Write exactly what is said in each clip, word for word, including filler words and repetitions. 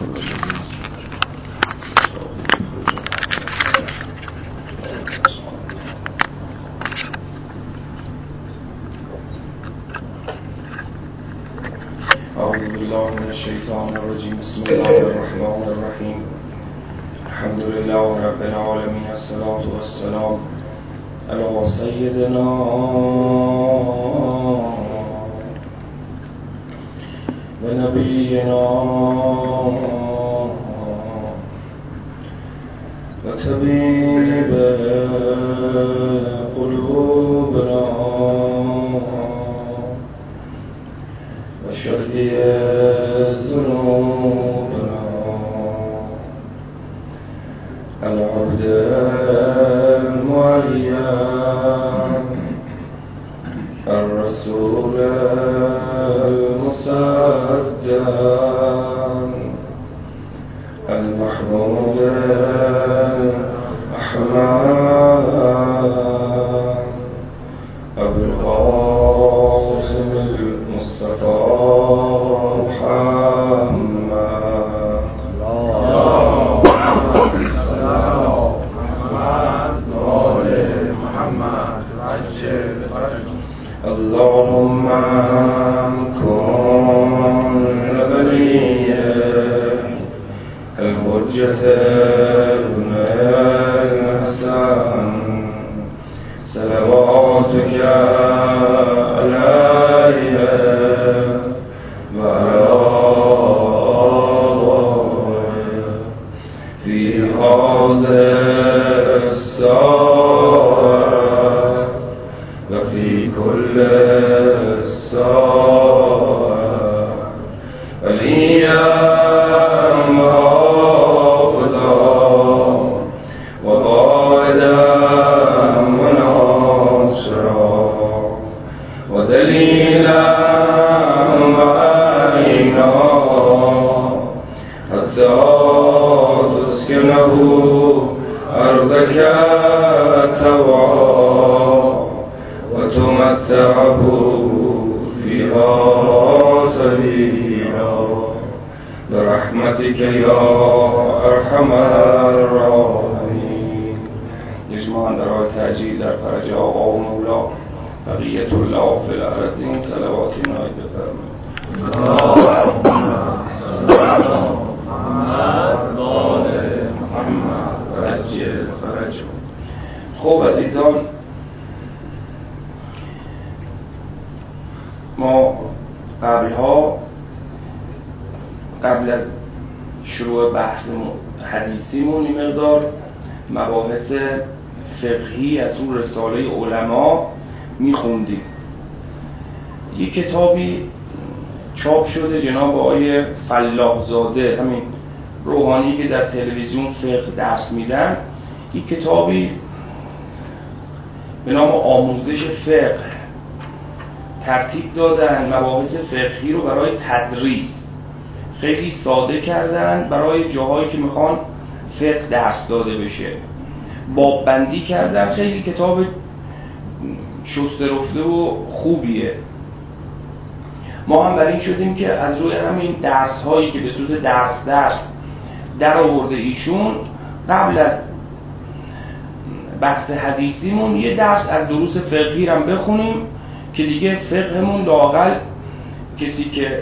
أعوذ بالله من الشيطان الرجيم بسم الله الرحمن الرحيم الحمد لله رب العالمين الصلاة والسلام على سيدنا ونبينا وطبيب قلوبنا وشفيع ذنوبنا العبد المعين الرسول المصدق المحمود الأحمد أبو القاسم المصطفى محمد اللهم صل على محمد وآل محمد عجل فرجهم اللهم كن لوليه الحجة ابن الحسن صلواتك عليه وعلى آله في هذه الساعة وفي كل ساعة وليا وحافظا وقائدا ودليلا وعينا حتى تسكنه أرضك طوعا وتمتعه فيها طويلا برحمتك يا أرحم الراحمين. يجمعن برای تأجیل در فرج آقا و مولا بقیت الله فی الارضین صلواتی نایب بفرمایید. اللهم صل علی محمد و آل محمد عجل فرجهم. خب عزیزان، ما قبلها قبل از شروع بحث حدیثیمون این مقدار مباحث فقهی از اون رساله علما میخوندیم. یک کتابی چاپ شده جناب آقای فلاح زاده، همین روحانی که در تلویزیون فقه درس میدن، یک کتابی به نام آموزش فقه ترتیب دادن، مباحث فقهی رو برای تدریس خیلی ساده کردن، برای جاهایی که میخوان فقه درس داده بشه باب بندی کردن. خیلی کتاب شسته رفته و خوبیه. ما هم بر این شدیم که از روی همین درس هایی که به صورت درس درس در آورده ایشون، قبل از بحث حدیثیمون یه درس از دروس فقهی هم بخونیم که دیگه فقهمون لااقل کسی که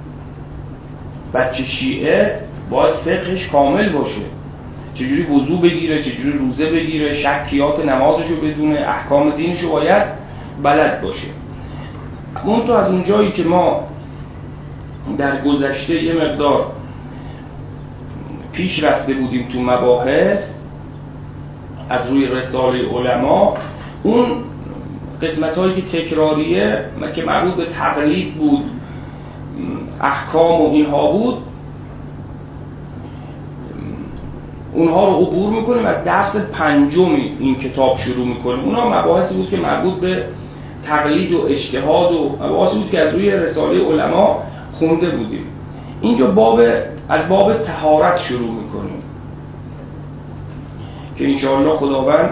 بچه شیعه باید فقهش کامل باشه، چجوری وضو بگیره، چجوری روزه بگیره، شکیات نمازشو بدونه، احکام دینشو باید بلد باشه. اون تو از اونجایی که ما در گذشته یه مقدار پیش رفته بودیم تو مباحث از روی رساله علما، اون قسمت هایی که تکراریه که مربوط به تقلید بود، احکام و اینها بود، اونها رو عبور میکنیم. از درس پنجم این کتاب شروع میکنیم. اونها مباحثی بود که مربوط به تقلید و اجتهاد و مباحثی بود که از روی رساله علما خونده بودیم. اینجا باب از باب طهارت شروع میکنیم که انشاءالله خداوند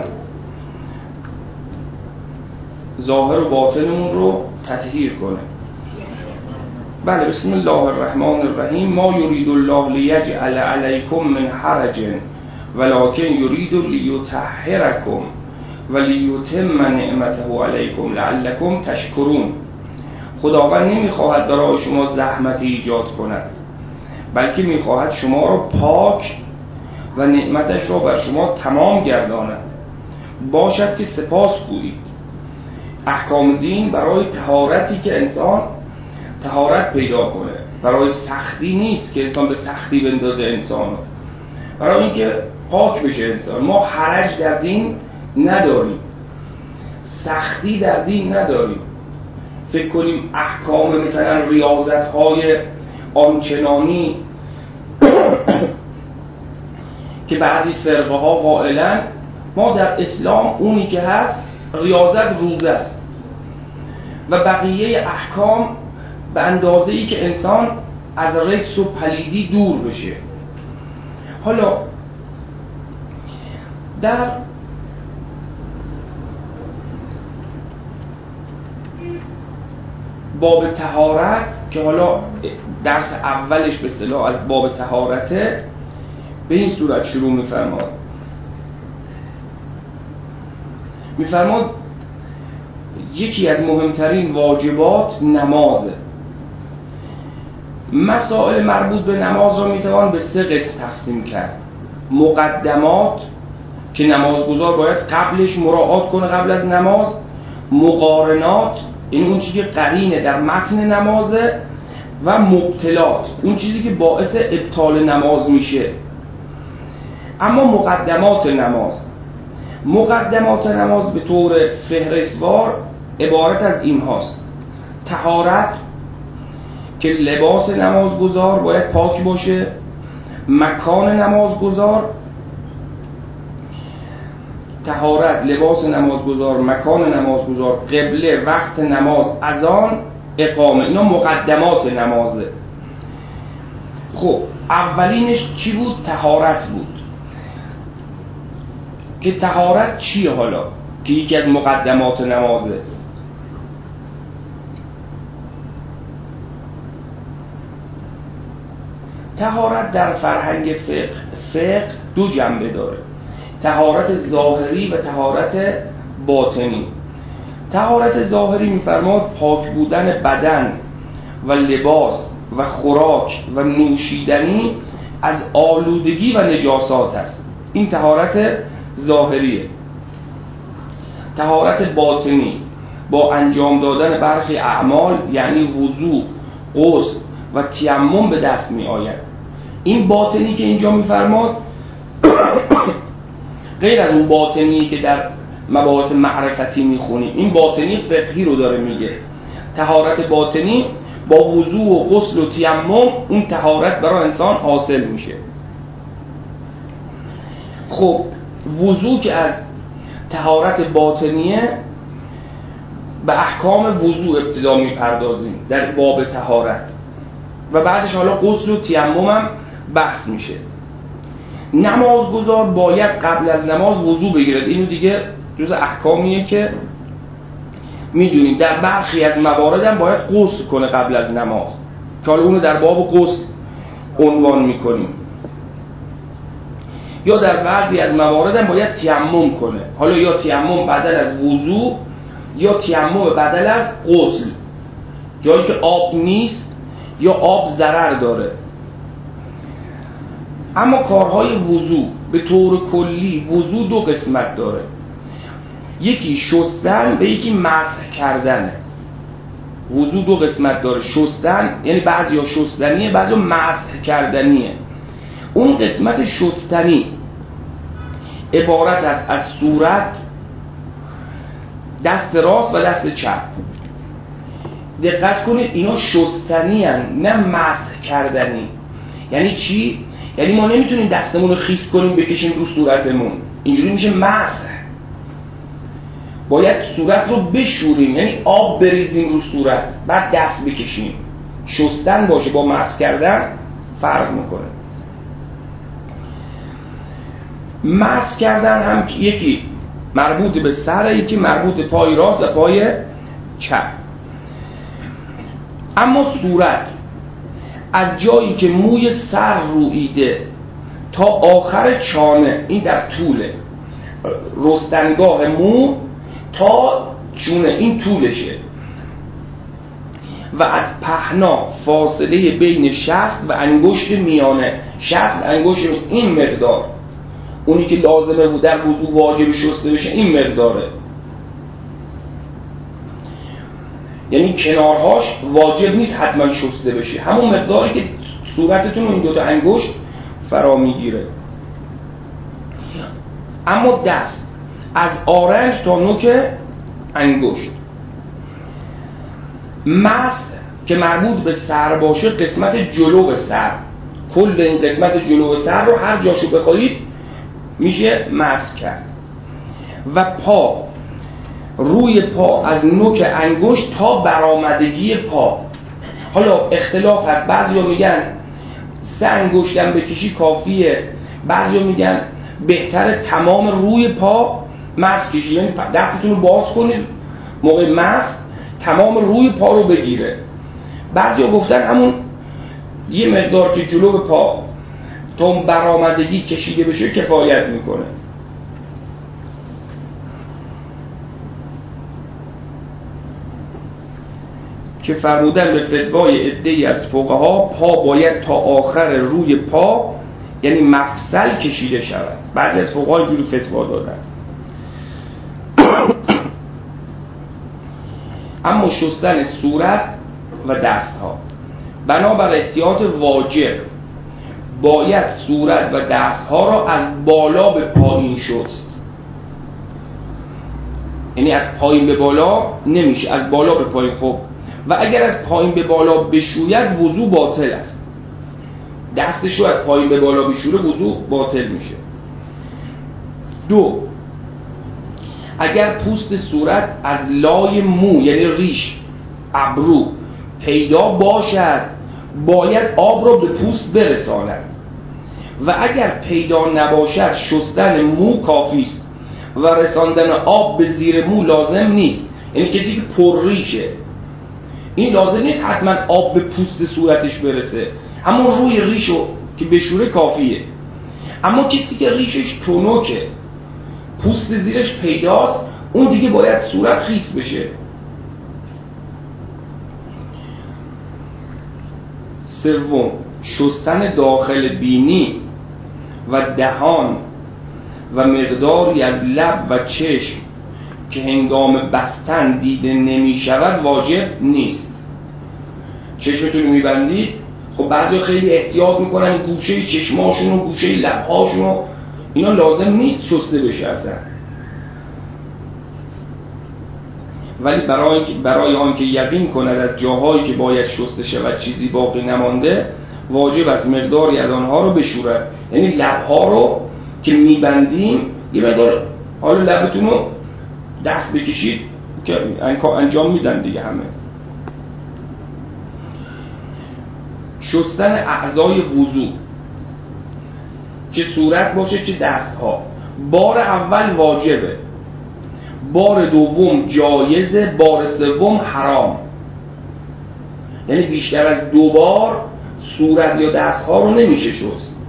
ظاهر و باطنمون رو تطهیر کنه. بله بسم الله الرحمن الرحیم. ما یرید الله لیجعل علیکم من حرج ولکن یرید لیطهرکم ولیتم نعمته علیکم لعلکم تشکرون. خداوند نمیخواهد برای شما زحمتی ایجاد کند، بلکه میخواهد شما را پاک و نعمتش را بر شما تمام گرداند، باشد که سپاس گویید. احکام دین برای طهارتی که انسان طهارت پیدا کنه، برای سختی نیست که انسان به سختی بندازه انسان، برای اینکه پاک بشه انسان. ما حرج در دین نداریم، سختی در دین نداریم. فکر کنیم احکام مثلا ریاضت های آنچنانی که بعضی فرقه ها قائلن، ما در اسلام اونی که هست ریاضت روزه است و بقیه احکام به اندازه‌ای که انسان از رجس و پلیدی دور بشه. حالا در باب طهارت که حالا درس اولش به اصطلاح از باب طهارته، به این صورت شروع می‌فرماد. می‌فرماد یکی از مهمترین واجبات نمازه. مسائل مربوط به نماز را میتوان به سه قسم تقسیم کرد. مقدمات که نمازگزار باید قبلش مراعات کنه قبل از نماز، مقارنات این اون چیزی که قرینه در متن نمازه، و مبطلات اون چیزی که باعث ابطال نماز میشه. اما مقدمات نماز مقدمات نماز به طور فهرستوار عبارت از این هاست: طهارت که لباس نمازگزار باید پاک باشه، مکان نمازگزار، طهارت لباس نمازگزار، مکان نمازگزار، قبله، وقت نماز، اذان، اقامه. اینا مقدمات نمازه. خب اولینش چی بود؟ طهارت بود. که طهارت چیه حالا که یکی از مقدمات نمازه؟ طهارت در فرهنگ فقه فقه دو جنبه داره: طهارت ظاهری و طهارت باطنی. طهارت ظاهری می‌فرماد پاک بودن بدن و لباس و خوراک و نوشیدنی از آلودگی و نجاسات است. این طهارت ظاهریه. طهارت باطنی با انجام دادن برخی اعمال یعنی وضو، غسل و تیمم به دست می آید. این باطنی که اینجا می‌فرماد غیر از اون باطنی که در مباحث معرفتی میخونیم، این باطنی فقهی رو داره میگه. طهارت باطنی با وضو و غسل و تیمم اون طهارت برای انسان حاصل میشه. خب وضو که از طهارت باطنیه، به احکام وضو ابتدا میپردازیم در باب طهارت و بعدش حالا غسل و تیمم هم بحث میشه. نمازگزار باید قبل از نماز وضو بگیرد. اینو دیگه جز احکامیه که میدونیم. در برخی از موارد هم باید غسل کنه قبل از نماز که حالا اونو در باب غسل عنوان میکنیم. یا در بعضی از موارد هم باید تیمم کنه، حالا یا تیمم بدل از وضو یا تیمم بدل از غسل، جایی که آب نیست یا آب ضرر داره. اما کارهای وضو به طور کلی وضو دو قسمت داره: یکی شستن به یکی مسح کردنه. وضو دو قسمت داره: شستن یعنی بعضی ها شستنیه، بعضی ها مسح کردنیه. اون قسمت شستنی عبارت است از صورت، دست راست و دست چپ. دقت کنید اینا شستنی هن، نه مسح کردنی. یعنی چی؟ یعنی ما نمیتونیم دستمون رو خیس کنیم بکشیم رو صورتمون، اینجوری میشه مسح. باید صورت رو بشوریم، یعنی آب بریزیم رو صورت بعد دست بکشیم. شستن باشه با مسح کردن فرق میکنه. مسح کردن هم یکی مربوط به سر، یکی مربوط به پای راست و پای چپ. اما صورت از جایی که موی سر رویده تا آخر چانه، این در طوله، رستنگاه مو تا چونه، این طولشه، و از پهنا فاصله بین شست و انگشت میانه، شست انگشت این مقدار، اونی که لازمه بود در وضو واجب شسته بشه این مقداره، یعنی کنارهاش واجب نیست حتما شسته بشه، همون مقداری که صورتتون و این دوتا انگشت فرا میگیره. اما دست از آرنج تا نوک انگشت، مسح که مربوط به سر باشه قسمت جلو سر، کل این قسمت جلو سر رو هر جاشو بخواهید میشه مسح کرد. و پا، روی پا از نوک انگشت تا برآمدگی پا. حالا اختلاف هست، بعضیا میگن سه انگشتم بکشی کافیه، بعضیا میگن بهتره تمام روی پا مسح کشی، یعنی دستتون رو باز کنید موقع مسح تمام روی پا رو بگیره. بعضیا گفتن همون یه مقدار که جلو پا تا برآمدگی کشیده بشه کفایت میکنه. که فرمودن به فتوای عده‌ای از فقها پا باید تا آخر روی پا یعنی مفصل کشیده شود. بعضی از فقها اینجوری فتوا دادن. اما شستن صورت و دستها بنابر احتیاط واجب باید صورت و دستها را از بالا به پایین شست، یعنی از پایین به بالا نمیشه، از بالا به پایین. خب و اگر از پایین به بالا بشوید وضو باطل است، دستشو از پایین به بالا بشوره وضو باطل میشه. دو، اگر پوست صورت از لای مو یعنی ریش ابرو پیدا باشد باید آب را به پوست برساند و اگر پیدا نباشد شستن مو کافی است و رساندن آب به زیر مو لازم نیست. یعنی کسی که پر ریشه این لازم نیست حتما آب به پوست صورتش برسه، همون روی ریشو که بشوره کافیه. اما کسی که ریشش تونوکه پوست زیرش پیداست اون دیگه باید صورت خیس بشه. سوم، شستن داخل بینی و دهان و مقداری از لب و چشم که هنگام بستن دیده نمی شود واجب نیست. چشمتون رو میبندید، خب بعضی خیلی احتیاط میکنن گوشه چشماشون و گوشه لبهاشون و اینا لازم نیست شسته بشه اصلا، ولی برای برای آنکه یقین کند از جاهایی که باید شسته شود چیزی باقی نمانده واجب است مقداری از آنها رو بشورد. یعنی لبها رو که میبندیم یه مقدار حالا لبتون رو دست بکشید که انجام میدن دیگه همه. شستن اعضای وضو چه صورت باشه چه دستها، بار اول واجبه، بار دوم جایزه، بار سوم حرام. یعنی بیشتر از دو بار صورت یا دستها رو نمیشه شست.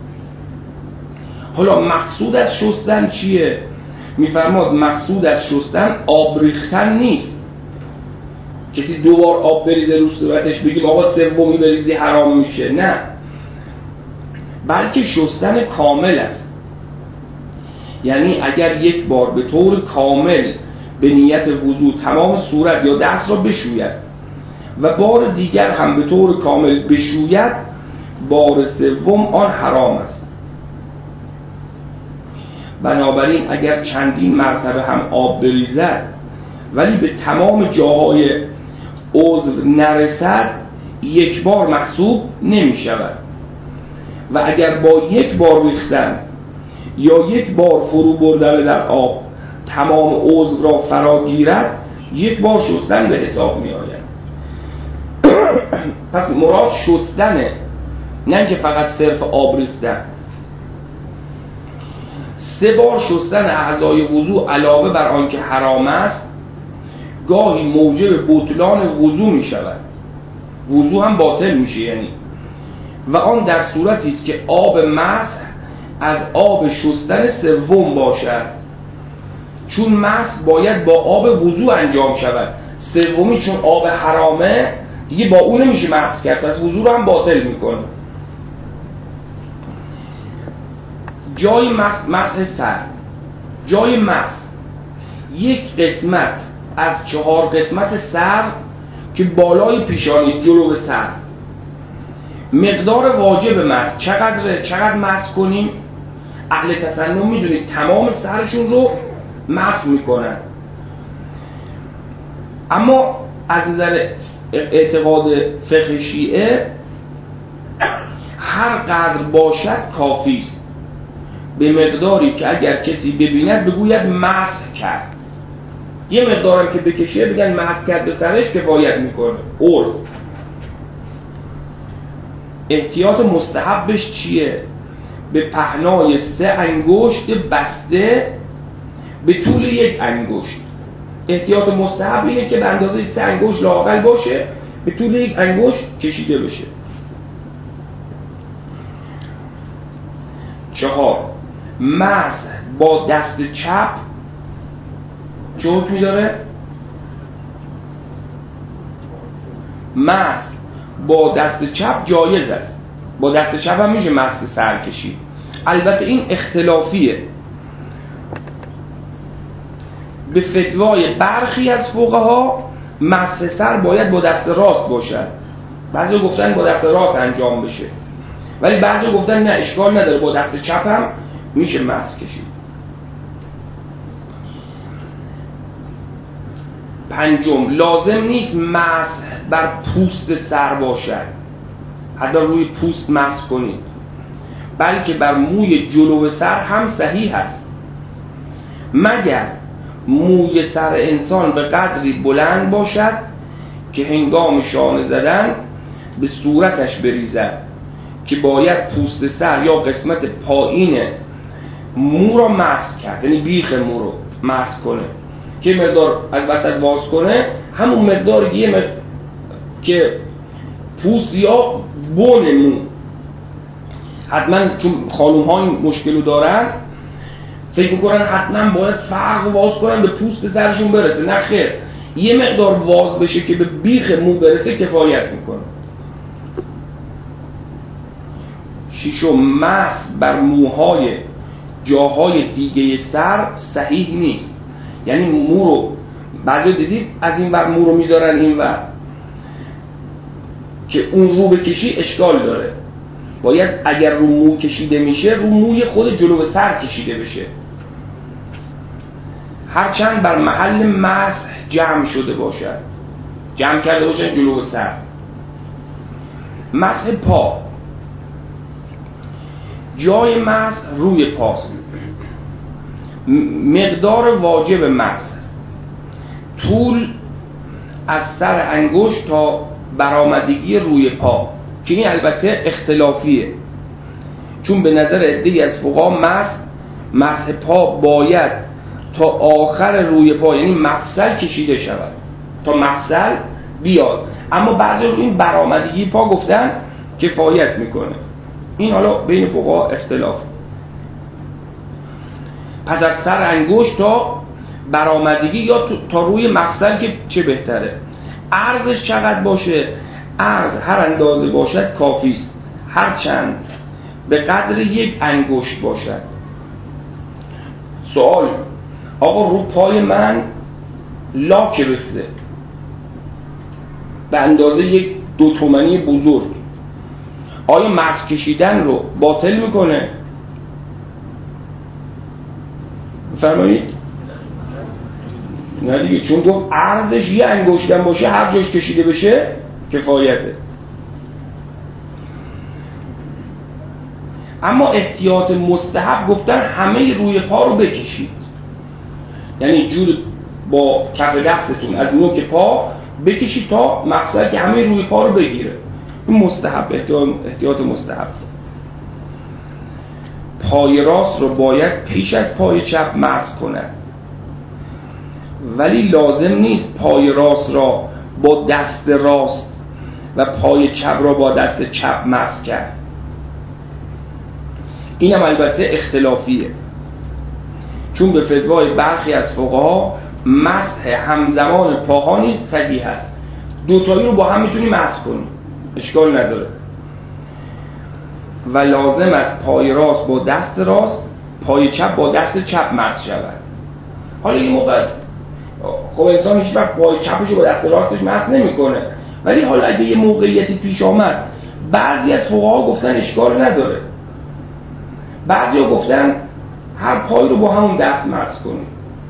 حالا مقصود از شستن چیه؟ میفرماد مقصود از شستن آب ریختن نیست، کسی دو بار آب بریزه رو صورتش بگیم آقا سومی بریزی حرام میشه، نه، بلکه شستن کامل است. یعنی اگر یک بار به طور کامل به نیت وضو تمام صورت یا دست را بشوید و بار دیگر هم به طور کامل بشوید بار سوم آن حرام است. بنابراین اگر چندین مرتبه هم آب بریزد ولی به تمام جاهای عضو نرسد یک بار محسوب نمی شود و اگر با یک بار ریختن یا یک بار فرو بردن در آب تمام عضو را فرا گیرد یک بار شستن به حساب می آید. پس مراد شستنه، نه که فقط صرف آب ریختن. سه بار شستن اعضای وضو علاوه بر آنکه حرام است گاهی موجب بطلان وضو می شود، وضو هم باطل میشه. یعنی و آن در صورتی است که آب مسح از آب شستن سوم باشد، چون مسح باید با آب وضوء انجام شود. سومی چون آب حرامه دیگه با اون نمیشه مسح کرد، پس وضوء رو هم باطل میکنه. جای مسح، مسح سر، جای مسح یک قسمت از چهار قسمت سر که بالای پیشانی است، جلو سر. مقدار واجب مسح چقدره؟ چقدر مسح کنیم؟ اهل تسنن میدونید تمام سرشون رو مسح میکنن، اما از نظر اعتقاد فقه شیعه هر قدر باشد کافی است، به مقداری که اگر کسی ببیند بگوید مسح کرد. یه مقدارم که بکشه بگن مسح کرد به سرش کفایت میکنه. عرف. احتیاط مستحبش چیه؟ به پهنای سه انگشت بسته به طول یک انگشت. احتیاط مستحب اینه که به اندازه سه انگشت لااقل باشه، به طول یک انگشت کشیده بشه. چهار، مسح با دست چپ چه حکمی داره؟ مسح با دست چپ جایز است. با دست چپ هم میشه مسح سر کشید. البته این اختلافیه. به فتوای برخی از فقها مسح سر باید با دست راست باشد. بعضی گفتن با دست راست انجام بشه، ولی بعضی گفتن نه اشکال نداره با دست چپ هم میشه مسح کشید. پنجم، لازم نیست مسح بر پوست سر باشد، حتی روی پوست مسح کنید، بلکه بر موی جلو سر هم صحیح است، مگر موی سر انسان به قدری بلند باشد که هنگام شانه زدن به صورتش بریزد، که باید پوست سر یا قسمت پایین مو را مسح کرد، یعنی بیخ مو رو مسح کنه که مقدار از وسط باز کنه، همون مقدار که مقدار که پوست یا بون مو. حتما چون خانوم ها این مشکلو دارن فکر میکنن حتما باید فرق واز کنن به پوست سرشون برسه. نه خیر، یه مقدار واز بشه که به بیخ مو برسه کفایت میکنه. ششم، مسح بر موهای جاهای دیگه سر صحیح نیست. یعنی مو رو بعضی دیدید از این ور مو رو میذارن این ور که اون رو بکشی اشکال داره. باید اگر رو مو کشیده میشه رو موی خود جلو سر کشیده بشه، هرچند بر محل مسح جمع شده باشد، جمع کرده باشن جلو سر. مسح پا، جای مسح روی پاست. مقدار واجب مسح طول از سر انگشت تا برآمدگی روی پا، که این البته اختلافیه، چون به نظر عده‌ای از فقها مسح مسح پا باید تا آخر روی پا، یعنی مفصل کشیده شود تا مفصل بیاد، اما بعضی رو این برآمدگی پا گفتن کفایت میکنه. این حالا بین فقها اختلاف. پس از سر انگشت تا برآمدگی یا تا روی مفصل که چه بهتره. عرضش چقدر باشه؟ عرض هر اندازه باشد کافی است، هرچند به قدر یک انگشت باشد. سوال: آقا رو پای من لاک ریخته به اندازه یک دو تومانی بزرگ، آیا مسح کشیدن رو باطل میکنه؟ فرمایید. نه دیگه، چون گفت عرضش یه انگشتم باشه هر جاش کشیده بشه کفایته. اما احتیاط مستحب گفتن همه روی پا رو بکشید، یعنی جور با کف دستتون از نوک پا بکشید تا مفصل که همه روی پا رو بگیره. این مستحب، احتیاط, احتیاط مستحب. پای راست رو باید پیش از پای چپ مسح کند، ولی لازم نیست پای راست را با دست راست و پای چپ را با دست چپ مسح کرد. اینم البته اختلافیه، چون به فتوای برخی از فقها مسح همزمان پاها نیز صحیح است. دوتایی رو با هم میتونی مسح کنی، اشکال نداره، و لازم است پای راست با دست راست، پای چپ با دست چپ مسح شود. حالا این موقع خب انسان هیچ وقت پای چپش رو با دست راستش مسح نمیکنه، ولی حالا اگه یه موقعیتی پیش آمد، بعضی از فقها گفتن اشکال نداره، بعضی ها گفتن هر پای رو با همون دست مسح کنی.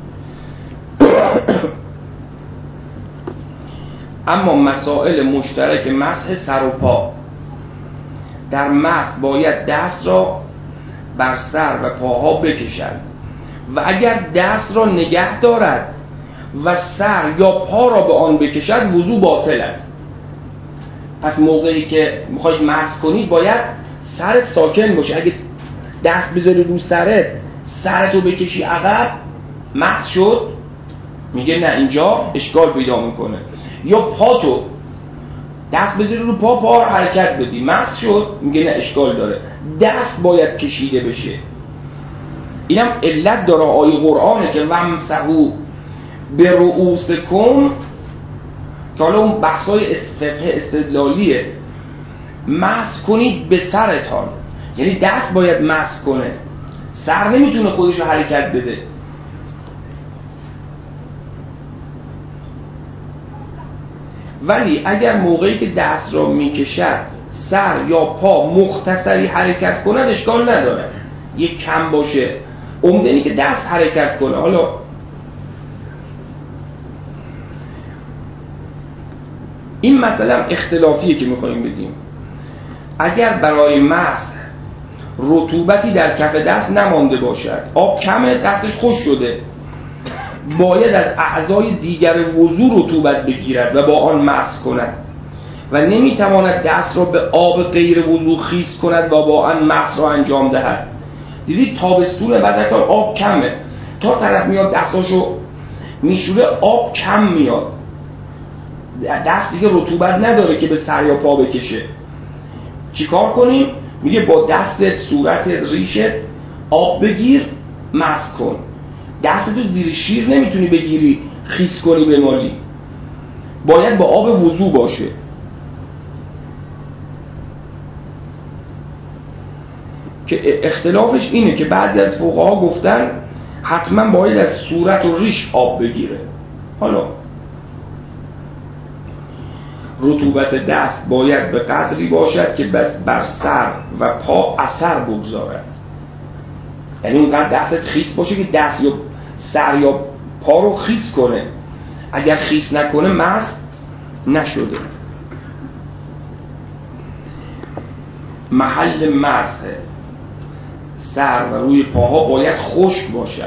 اما مسائل مشترک مسح سر و پا، در مسح باید دست را بر سر و پاها بکشد و اگر دست را نگه دارد و سر یا پا را به آن بکشد وضو باطل است. پس موقعی که میخواید مسح کنید باید سرت ساکن باشه. اگه دست بذاری رو سرت، سرتو بکشی عقب، مسح شد؟ میگه نه، اینجا اشکال پیدا میکنه. یا پاتو دست بذاری رو پا، پا رو حرکت بدی، مسح شد؟ میگه نه، اشکال داره، دست باید کشیده بشه. اینم علت داره آیه قرآنه که ومسحوا برؤوسکم، که حالا اون بحثای فقه استدلالیه. مسح کنید به سرتان، یعنی دست باید مسح کنه، سر نمیتونه خودش رو حرکت بده. ولی اگر موقعی که دست را میکشد سر یا پا مختصری حرکت کند اشکال نداره، یک کم باشه، عمده اینه که دست حرکت کنه. حالا این مثلا اختلافیه که میخوایم بگیم. اگر برای مسح رطوبتی در کف دست نمانده باشد، آب کمه، دستش خشک شده، باید از اعضای دیگر وضو رطوبت بگیرد و با آن مسح کند و نمیتواند دست را به آب غیر وضو خیس کند و با آن مسح را انجام دهد. دیدید تابستونه، بعد تا آب کمه، تا طرف میاد دستاشو میشوره آب کم میاد، دست دیگه رطوبت نداره که به سر یا پا بکشه. چیکار کنیم؟ میگه با دستت، صورتت، ریشت آب بگیر، مسح کن. دستتو زیر شیر نمیتونی بگیری خیس کنی بمالی، باید با آب وضو باشه. که اختلافش اینه که بعضی از فقها گفتن حتما باید از صورت و ریش آب بگیره. حالا رطوبت دست باید به قدری باشد که بس بر سر و پا اثر بگذارد، یعنی اونقدر دستت خیس باشه که دست یا سر یا پا رو خیس کنه. اگر خیس نکنه مسح نشده. محل مسح سر و روی پاها باید خشک باشد.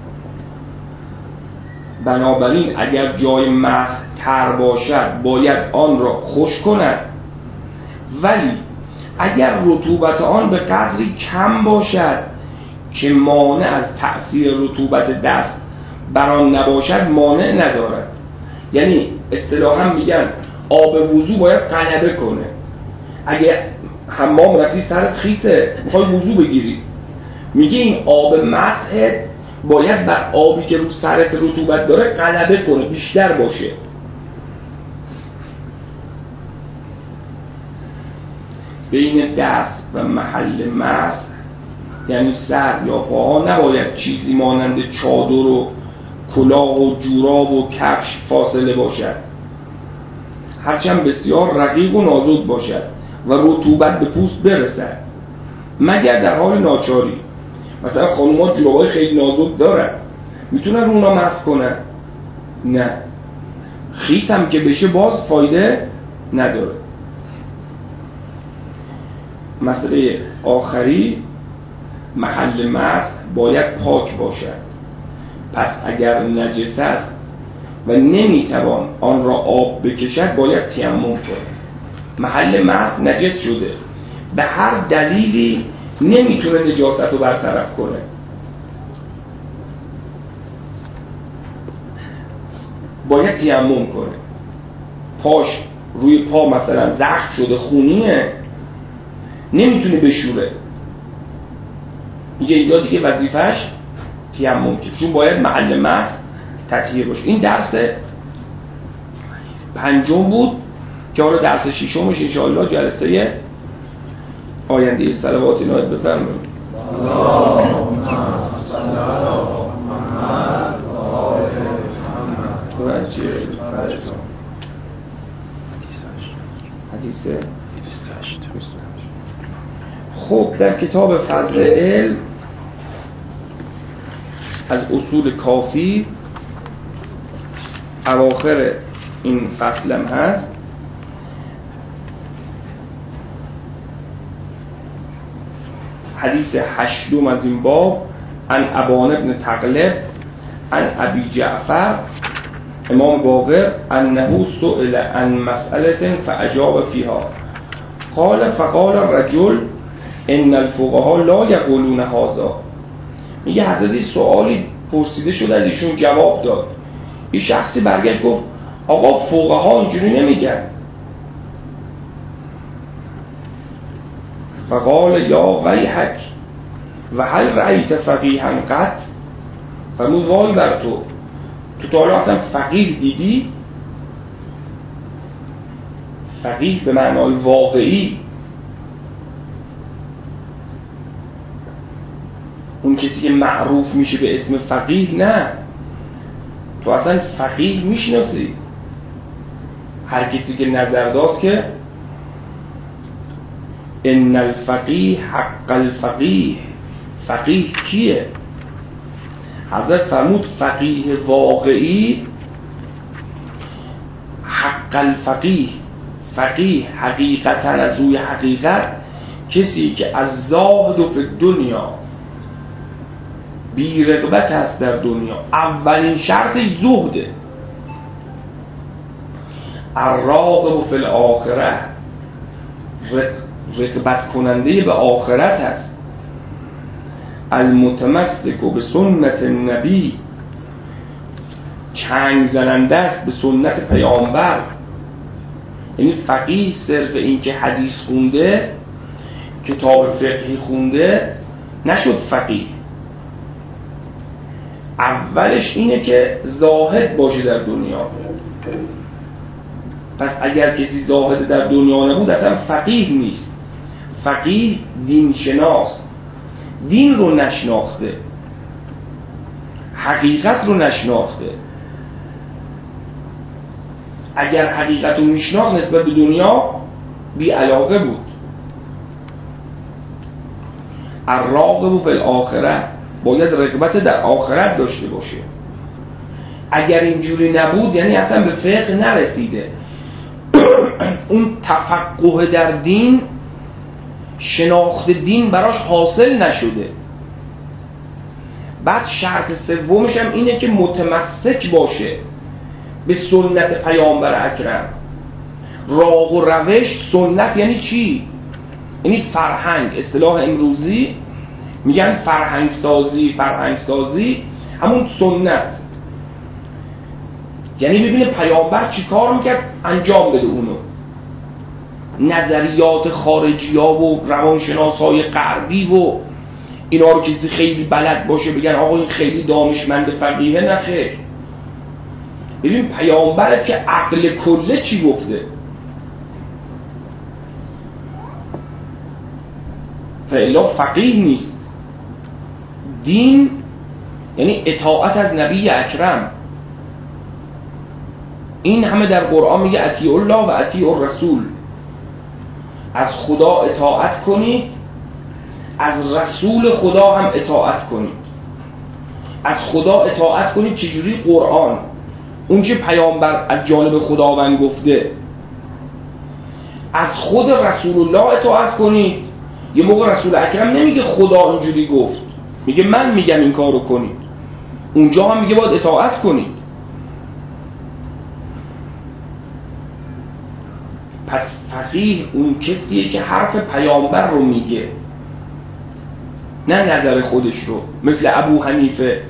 بنابراین اگر جای مسح تر باشد باید آن را خشک کند، ولی اگر رطوبت آن به قدری کم باشد که مانع از تأثیر رطوبت دست بر آن نباشد مانع ندارد. یعنی اصطلاحاً میگن آب وضو باید غلبه کنه. اگه حمام رفتی سرت خیسه میخوای وضو بگیری، میگه این آب مسحت باید بر آبی که رو سرت رطوبت داره غلبه کنه، بیشتر باشه. بین دست و محل مسح یعنی سر یا پاها نباید چیزی مانند چادر و کلاه و جوراب و کفش فاصله باشد، هرچند بسیار رقیق و نازک باشد و رطوبت به پوست برسد، مگر در حال ناچاری. مثلا خانوما جورابای خیلی نازک دارن، میتونن رو اونا مسح کنن؟ نه، خیس هم که بشه باز فایده نداره. مسئله آخری، محل مسح باید پاک باشد. پس اگر نجس است و نمیتوان آن را آب بکشد باید تیمم کنه. محل مسح نجس شده، به هر دلیلی نمیتونه نجاست رو برطرف کنه، باید تیمم کنه. پاش روی پا مثلا زخم شده خونیه نمیتونه بشوره، میگه اینجا دیگه وظیفش تیمم که چون باید محل مس تطهیر باشه. این درس پنجم بود که حالا درس ششمش انشاءالله جلسه آینده. صلوات اینایت بفرمایید. اللهم صل علی محمد و آل محمد. حدیث خب در کتاب فضل علم از اصول کافی اواخر این فصلم هست. حدیث هشتم از این باب عن ابان ابن تغلب عن ابی جعفر امام باقر انه سئل عن مسئله فاجاب فيها قال فقال الرجل ان الفقهاء لا يقولون هذا. میگه حضرتی سوالی پرسیده شد از ایشون جواب داد. این شخصی برگشت گفت آقا فقها اینجوری نمیگن. فقال یا ویحک و هل رأیت فقیها قط. فرمود وای بر تو، تو تا حالا اصلا فقیه دیدی؟ فقیه به معنای واقعی، اون کسی که معروف میشه به اسم فقیه نه، تو اصلا فقیه میشناسی؟ هر کسی که نظر داد که ان الفقیه حق الفقیه، فقیه کیه؟ حضرت فرمود فقیه واقعی حق الفقیه، فقیه حقیقتا از روی حقیقت کسی که از زاهد و فی دنیا بی رغبت هست در دنیا. اولین شرطش زهده. الراغب فی الاخره، رغبت کننده به آخرت هست. المتمسک به سنت النبی، چنگ زننده است به سنت پیامبر. یعنی فقیه صرف این که حدیث خونده، کتاب فقهی خونده نشد فقیه. اولش اینه که زاهد باشه در دنیا. پس اگر کسی زاهد در دنیا نبود اصلا فقیه نیست. فقیه دین شناس، دین رو نشناخته، حقیقت رو نشناخته. اگر حقیقت رو میشناخت نسبت به دنیا بی علاقه بود. الراغب فی الاخره، باید رغبت در آخرت داشته باشه. اگر اینجوری نبود یعنی اصلا به فقه نرسیده. اون تفقه در دین، شناخت دین براش حاصل نشده. بعد شرط سومش هم اینه که متمسک باشه به سنت پیامبر اکرم. راه و روش، سنت یعنی چی؟ یعنی فرهنگ. اصطلاح امروزی میگن فرهنگ سازی. فرهنگ سازی همون سنت، یعنی ببینه پیامبر چی کار میکرد انجام بده اونو. نظریات خارجی ها و روانشناس های غربی و اینا رو کسی خیلی بلد باشه بگن آقا این خیلی دانشمند فقیه، نه خیر. ببین پیامبرت که عقل کله چی گفته. فعلا فقیه نیست. دین یعنی اطاعت از نبی اکرم. این همه در قرآن میگه اطیع الله و اطیع الرسول. از خدا اطاعت کنید، از رسول خدا هم اطاعت کنید. از خدا اطاعت کنید چجوری؟ قرآن، اون که پیامبر از جانب خداوند گفته. از خود رسول الله اطاعت کنید. یه موقع رسول اکرم نمیگه خدا اینجوری گفت، میگه من میگم این کارو کنید. اونجا هم میگه باید اطاعت کنید. پس فقیه اون کسیه که حرف پیامبر رو میگه، نه نظر خودش رو. مثل ابو حنیفه.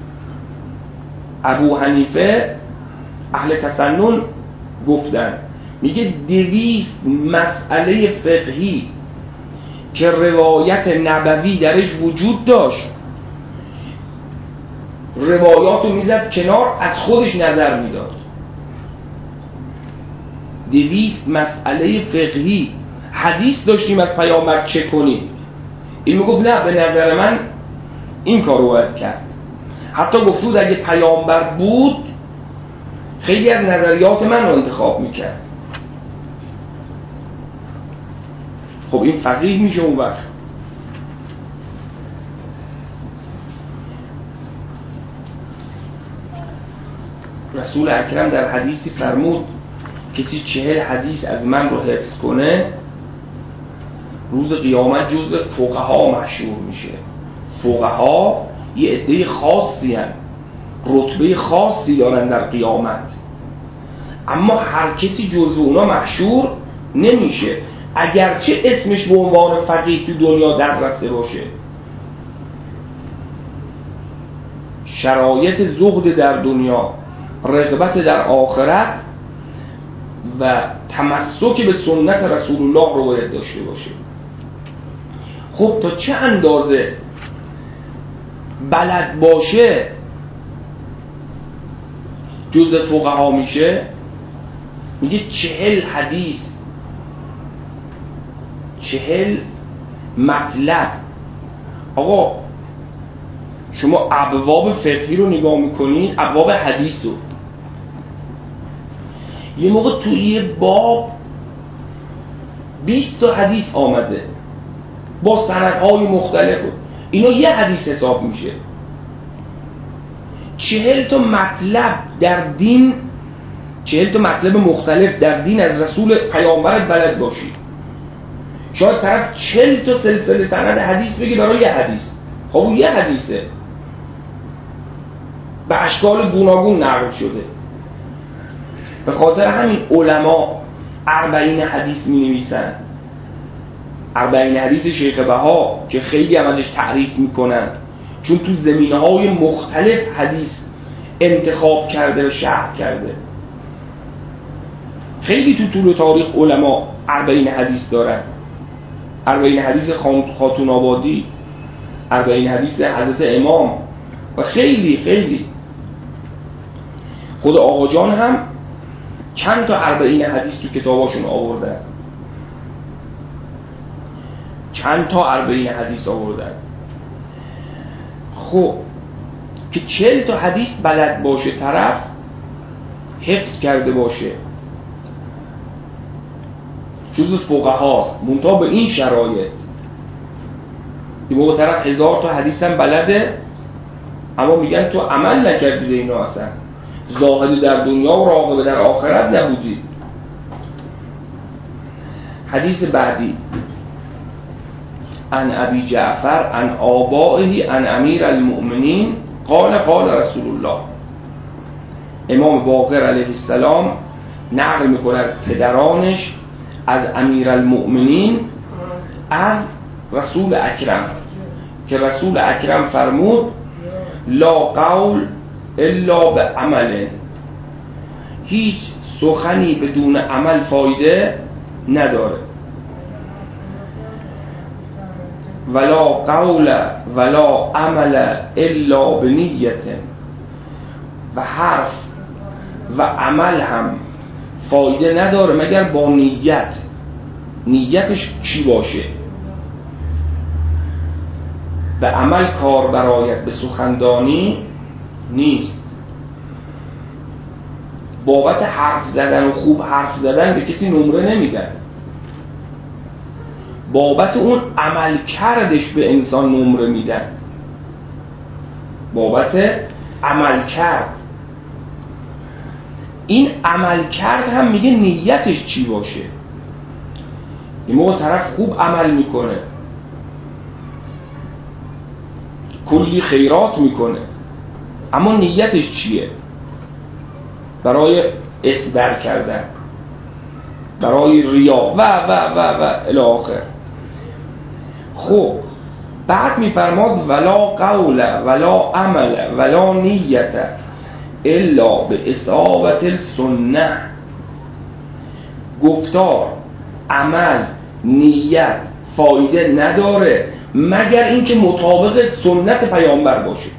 ابو حنیفه اهل تسنن گفتن میگه دویست مسئله فقهی که روایت نبوی درش وجود داشت، روایاتو میزد کنار، از خودش نظر میداد. دویست مسئله فقهی حدیث داشتیم از پیامبر چه کنیم، این میگفت نه به نظر من این کار رو باید کرد. حتی گفتود اگه پیامبر بود خیلی از نظریات من رو انتخاب میکرد. خب این فقیه میشه اون وقت. رسول اکرم در حدیثی فرمود کسی چهل حدیث از من رو حفظ کنه روز قیامت جز فقها محشور میشه. فقها یه عده خاصی هن، رتبه خاصی دارن در قیامت، اما هر کسی جز اونا محشور نمیشه اگرچه اسمش به عنوان فقیه تو دنیا در رفته باشه. شرایط زهد در دنیا، رغبت در آخرت و تمسک به سنت رسول الله رو باید داشته باشه. خب تا چه اندازه بلد باشه جز فقها میشه؟ میگه چهل حدیث، چهل مطلب. آقا شما ابواب فقهی رو نگاه میکنین، ابواب حدیث رو، یه موقع توی یه باب بیست تا حدیث آمده با سندهای مختلف، اینا یه حدیث حساب میشه. چهل تا مطلب در دین، چهل تا مطلب مختلف در دین از رسول پیامبرت بلد باشی. شاید طرف چهل تا سلسله سند حدیث بگی برای یه حدیث. خب اون یه حدیثه به اشکال گوناگون نقل شده. به خاطر همین علما اربعین حدیث می نویسن. اربعین حدیث شیخ بها که خیلی هم ازش تعریف میکنن، چون تو زمینه‌های مختلف حدیث انتخاب کرده و شرح کرده. خیلی تو طول تاریخ علما اربعین حدیث دارن. اربعین حدیث خاتون آبادی، اربعین حدیث حضرت امام و خیلی خیلی. خود آقا جان هم چند تا اربعین حدیث تو کتاباشون آوردن، چند تا اربعین حدیث آوردن. خب که چهل تا حدیث بلد باشه، طرف حفظ کرده باشه، جز فقهاست. منتها به این شرایط یه موقع طرف هزار تا حدیث هم بلده، اما میگن تو عمل نکردی به اینا، اصلا زاهد در دنیا و راغب در آخرت نبودی. حدیث بعدی عن ابی جعفر عن آبائه عن امیر المؤمنین قال قال رسول الله. امام باقر علیه السلام نقل میکنه از پدرانش، از امیر المؤمنین، از رسول اکرم که رسول اکرم فرمود لا قول الا به عمل، هیچ سخنی بدون عمل فایده نداره. ولا قول ولا عمل الا به نیت، و حرف و عمل هم فایده نداره مگر با نیت. نیتش چی باشه؟ به عمل کار برایت به سخندانی نیست. بابت حرف زدن و خوب حرف زدن به کسی نمره نمیدن، بابت اون عمل کردش به انسان نمره میدن. بابت عمل کرد. این عمل کرد هم میگه نیتش چی باشه. این موقع طرف خوب عمل میکنه، کلی خیرات میکنه، اما نیتش چیه؟ برای اصدار کردن، برای ریا و و و و الی آخر. خب بعد میفرماد ولا قول ولا عمل ولا نیت الا به اصابت السنه، گفتار، عمل، نیت فایده نداره مگر اینکه مطابق سنت پیامبر باشه.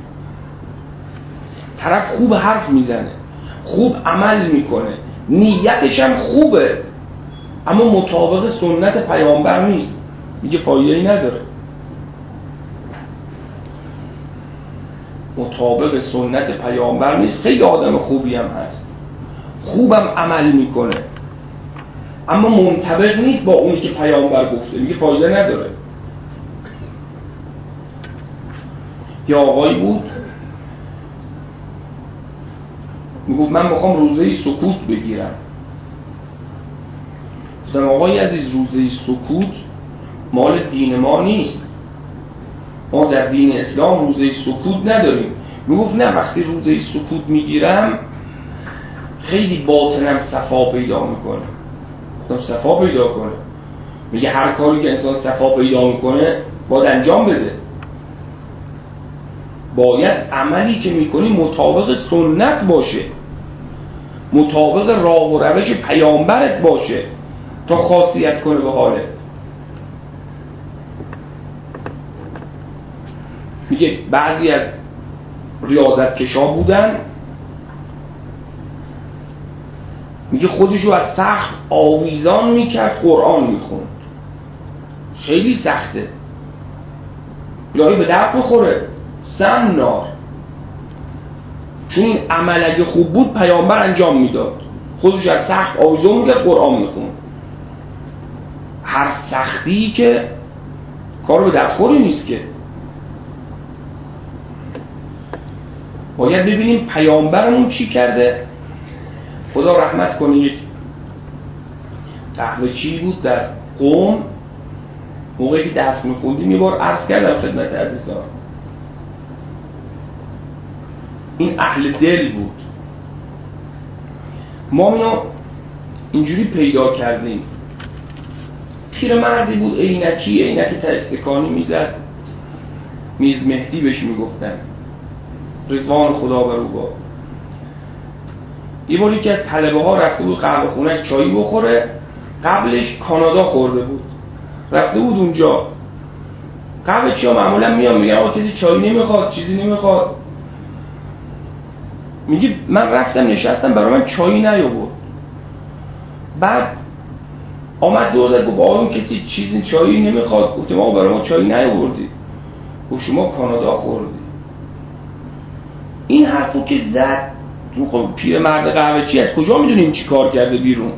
طرف خوب حرف میزنه، خوب عمل میکنه، نیتش هم خوبه، اما مطابق سنت پیامبر نیست، میگه فایده‌ای نداره. مطابق سنت پیامبر نیست. خیلی آدم خوبی هم هست، خوبم عمل میکنه، اما منطبق نیست با اونی که پیامبر گفته، میگه فایده نداره. یا آقایی بود میگفت من میخوام روزه سکوت بگیرم. گفتم آقای عزیز روزه سکوت مال دین ما نیست، ما در دین اسلام روزه سکوت نداریم. میگفت نه وقتی روزه سکوت میگیرم خیلی باطنم صفا پیدا میکنه. گفتم صفا پیدا کنه؟ میگه هر کاری که انسان صفا پیدا میکنه باید انجام بده، باید عملی که میکنی مطابق سنت باشه، مطابق راه و روش پیامبرت باشه تا خاصیت کنه به حالت. میگه بعضی از ریاضت کشا بودن، میگه خودشو از سخت آویزان میکرد قرآن میخوند. خیلی سخته، الهی به درد بخوره سن نار، چون این عمل اگه خوب بود پیامبر انجام میداد، خودش از سخت آویزان میکرد قرآن میخوند. هر سختی که کار به دردخوری نیست که. باید ببینیم پیامبرمون چی کرده. خدا رحمت کنه یک قهوه چی بود در قم، موقعی که درس میخوندیم یه بار عرض کردم خدمت عزیزان، این اهل دل بود، ما اینو اینجوری پیدا کردیم. پیرمردی بود، عینکی عینک تا استکانی میزد، میز مهدی بهش میگفتن، رضوان خدا بر او باد. یه باری که از طلبه ها رفته بود قهوه خونه‌اش چایی بخوره، قبلش کانادا خورده بود، رفته بود اونجا. قهوه چی ها معمولا میان میگن آقا کسی چایی نمیخواد، چیزی نمیخواد. میگه من رفتم نشستم، برای من چایی نیاورد. بعد آمد دوزد گفت آقا کسی چیزی چایی نمیخواد. گفتم آقا برای ما چایی نیاوردی. گفت شما کانادا خوردی. این حرفو که زد، خب پیرمرد قهوه چی از کجا میدونیم چی کار کرده بیرون؟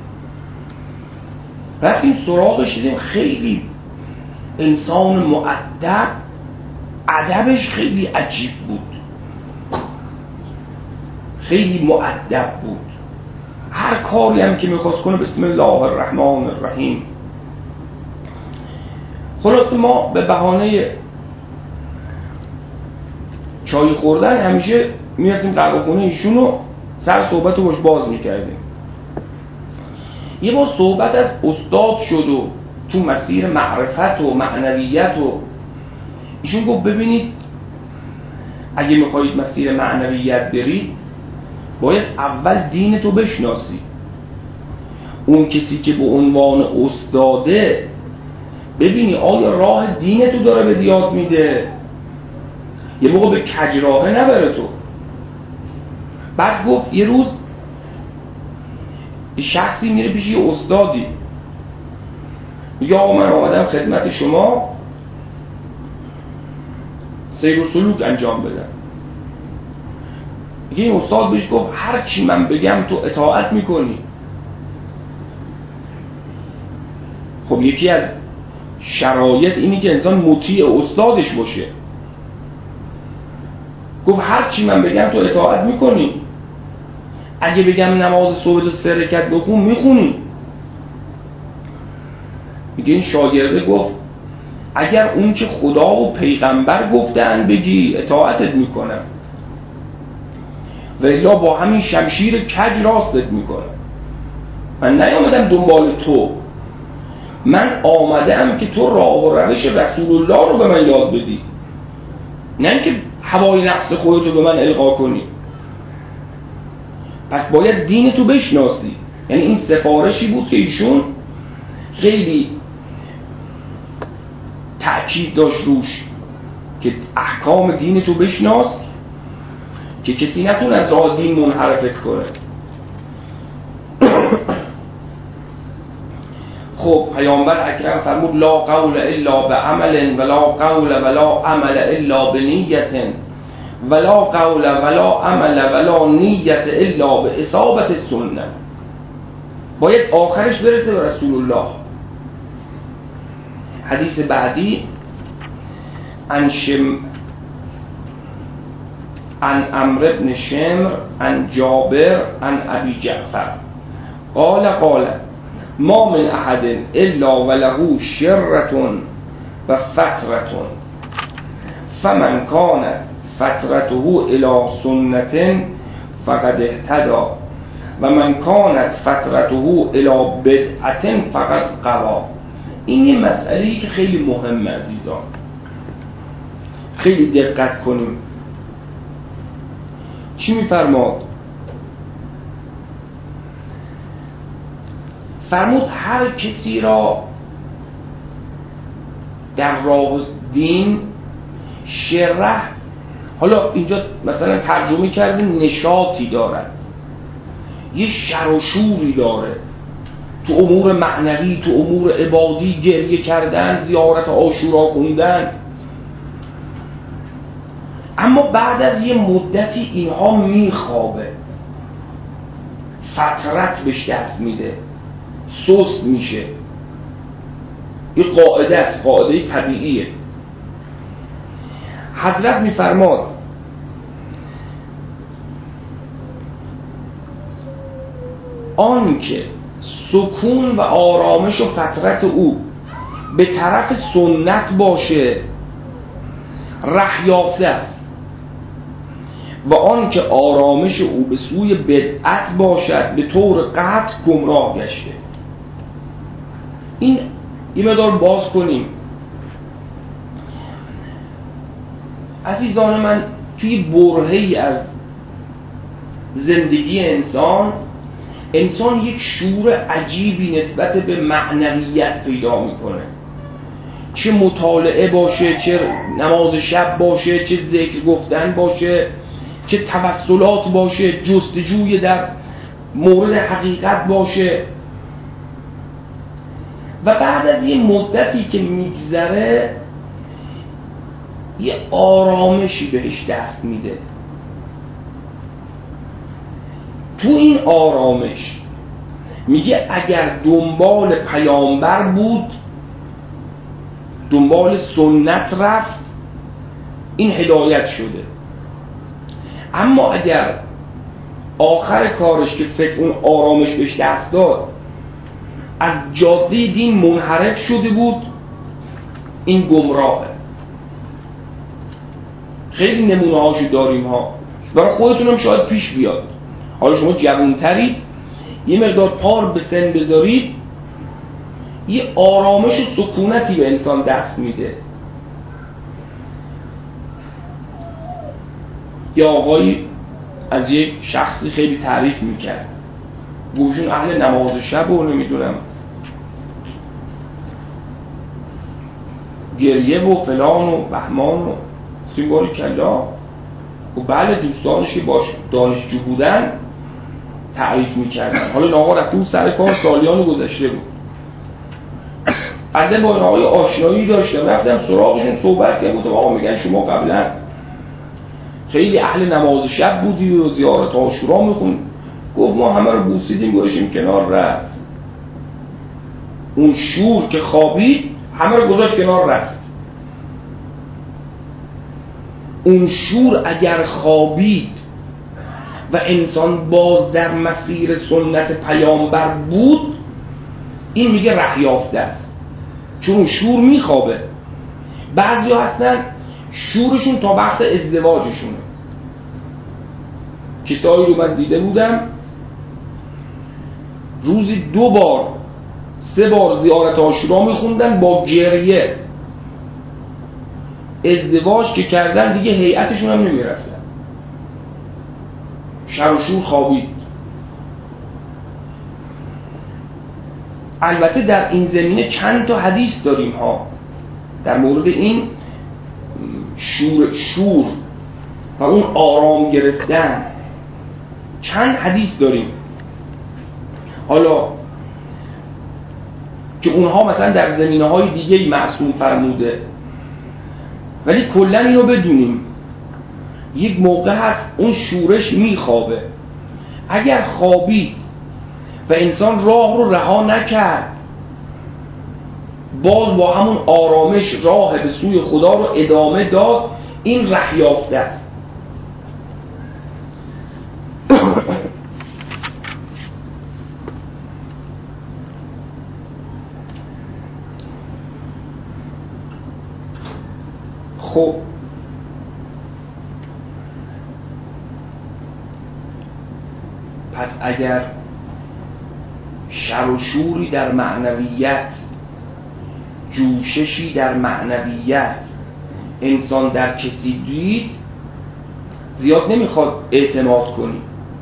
رفتیم سراغش، دیدیم خیلی انسان مؤدب، ادبش خیلی عجیب بود، خیلی مؤدب بود. هر کاری هم که میخواست کنه بسم الله الرحمن الرحیم. خلاص ما به بهانه چای خوردن همیشه میرفتیم قهوه خونه ایشونو، سر صحبت رو باش باز میکردیم. یه بار صحبت از استاد شد و تو مسیر معرفت و معنویت و ایشون گفت ببینید اگه میخواید مسیر معنویت برید باید اول دینتو بشناسی. اون کسی که به عنوان استاده ببینی آیا راه دینتو داره به یاد میده، یه موقع به کجراهه نبره تو. بعد گفت یه روز شخصی میره پیش یه استادی، میگه آقا من آمدم خدمت شما سیر و سلوک انجام بدم. میگه این استاد بهش گفت هر چی من بگم تو اطاعت میکنی. خب یکی از شرایط اینی که انسان مطیع استادش باشه. گفت هر چی من بگم تو اطاعت میکنی، اگه بگم نماز صبح تو سه رکعت بخون میخونی. میگه این شاگرده گفت اگر اون که خدا و پیغمبر گفتن بگی اطاعتت میکنم، و الا با همین شمشیر کج راستت میکنم. من نیامدم دنبال تو، من آمدم که تو راه و روش رسول الله رو به من یاد بدی، نه اینکه هوای نفس خودتو به من القا کنی. پس باید دین تو بشناسی. یعنی این سفارشی بود که ایشون خیلی تأکید داشت روش که احکام دین تو بشناس که کسی نتونه از راه دین منحرفت کنه. خب پیامبر اکرم فرمود لا قول الا بعمل ولا قول ولا عمل الا بنیت ولا قول ولا عمل ولا نیت الا به اصابت السنه. باید آخرش برسه به رسول الله. حدیث بعدی عن شم عن عمرو بن شمر عن جابر عن ابي جعفر قال قال ما من احد الا وله شرة و فترة فمن كانت فترته الى سنة فقد اهتدى و من كانت فترته الى بدعة فقد غوى. این یه مسئله‌ای که خیلی مهمه عزیزان، خیلی دقت کنیم. چی میفرماد؟ فرمود هر کسی را در راه دین شرح، حالا اینجا مثلا ترجمه کرده نشاطی دارد، یه شر و شوری داره تو امور معنوی، تو امور عبادی، گریه کردن، زیارت عاشورا خوندن، اما بعد از یه مدتی اینها میخوابه، فترت بهش دست میده، سست میشه. یه قاعده است، قاعده طبیعیه. حضرت میفرماد آن که سکون و آرامش و فترت او به طرف سنت باشه ره یافته است و آن که آرامش او به سوی بدعت باشد به طور قطع گمراه گشته. این یه مقدار باز کنیم عزیزان من. توی برهه‌ای از زندگی انسان انسان یک شعور عجیبی نسبت به معنویت پیدا میکنه، چه مطالعه باشه، چه نماز شب باشه، چه ذکر گفتن باشه، چه توسلات باشه، جستجوی در مورد حقیقت باشه. و بعد از یه مدتی که میگذره یه آرامشی بهش دست میده. تو این آرامش میگه اگر دنبال پیامبر بود، دنبال سنت رفت، این هدایت شده. اما اگر آخر کارش که فکر اون آرامش بهش دست داد از جاده دین منحرف شده بود، این گمراهه. خیلی نمونه هاشو داریم ها، برای خودتونم شاید پیش بیاد. حالا شما جوانترید، یه مقدار پار به سن بذارید، یه آرامش و سکونتی به انسان دست میده. یه آقایی از یک شخصی خیلی تعریف میکرد، گوشون اهل نماز شب و نمیدونم گریه و فلان و بهمان و سیمباری کلا. و بله دوستانش که باش دانشجو بودن تعریف میکردن. حالا این آقا رفته سر کار، سالیان گذشته بود. بعد با این آقای آشنایی داشتم، رفتم سراغشون صحبت کردم، گفتم آقا میگن شما قبلا خیلی اهل نماز شب بودی و زیارت عاشورا میخون. گفت ما همه رو بوسیدیم گذاشتیم کنار رفت. اون شور که خوابید همه رو گذاشت کنار رفت. اون شور اگر خوابید و انسان باز در مسیر سنت پیامبر بود، این میگه ره یافته است. چون اون شور میخوابه. بعضی ها هستن شورشون تا وقت ازدواجشونه. کسایی رو من دیده بودم روزی دو بار سه بار زیارت عاشورا میخوندن با گریه. ازدواج که کردن دیگه هیئتشون هم نمیرفتن، شر و شور خوابید. البته در این زمینه چند تا حدیث داریم ها در مورد این شور شور و اون آرام گرفتن، چند حدیث داریم. حالا که اونها مثلا در زمینه‌های دیگه معصوم فرموده، ولی کلا اینو بدونیم یک موقع هست اون شورش میخوابه. اگر خوابید و انسان راه رو رها نکرد، باز با همون آرامش راه به سوی خدا رو ادامه داد، این ره یافته است. خب پس اگر شر و شوری در معنویت، جوششی در معنویت انسان در کسی دید، زیاد نمیخواد اعتماد کنی،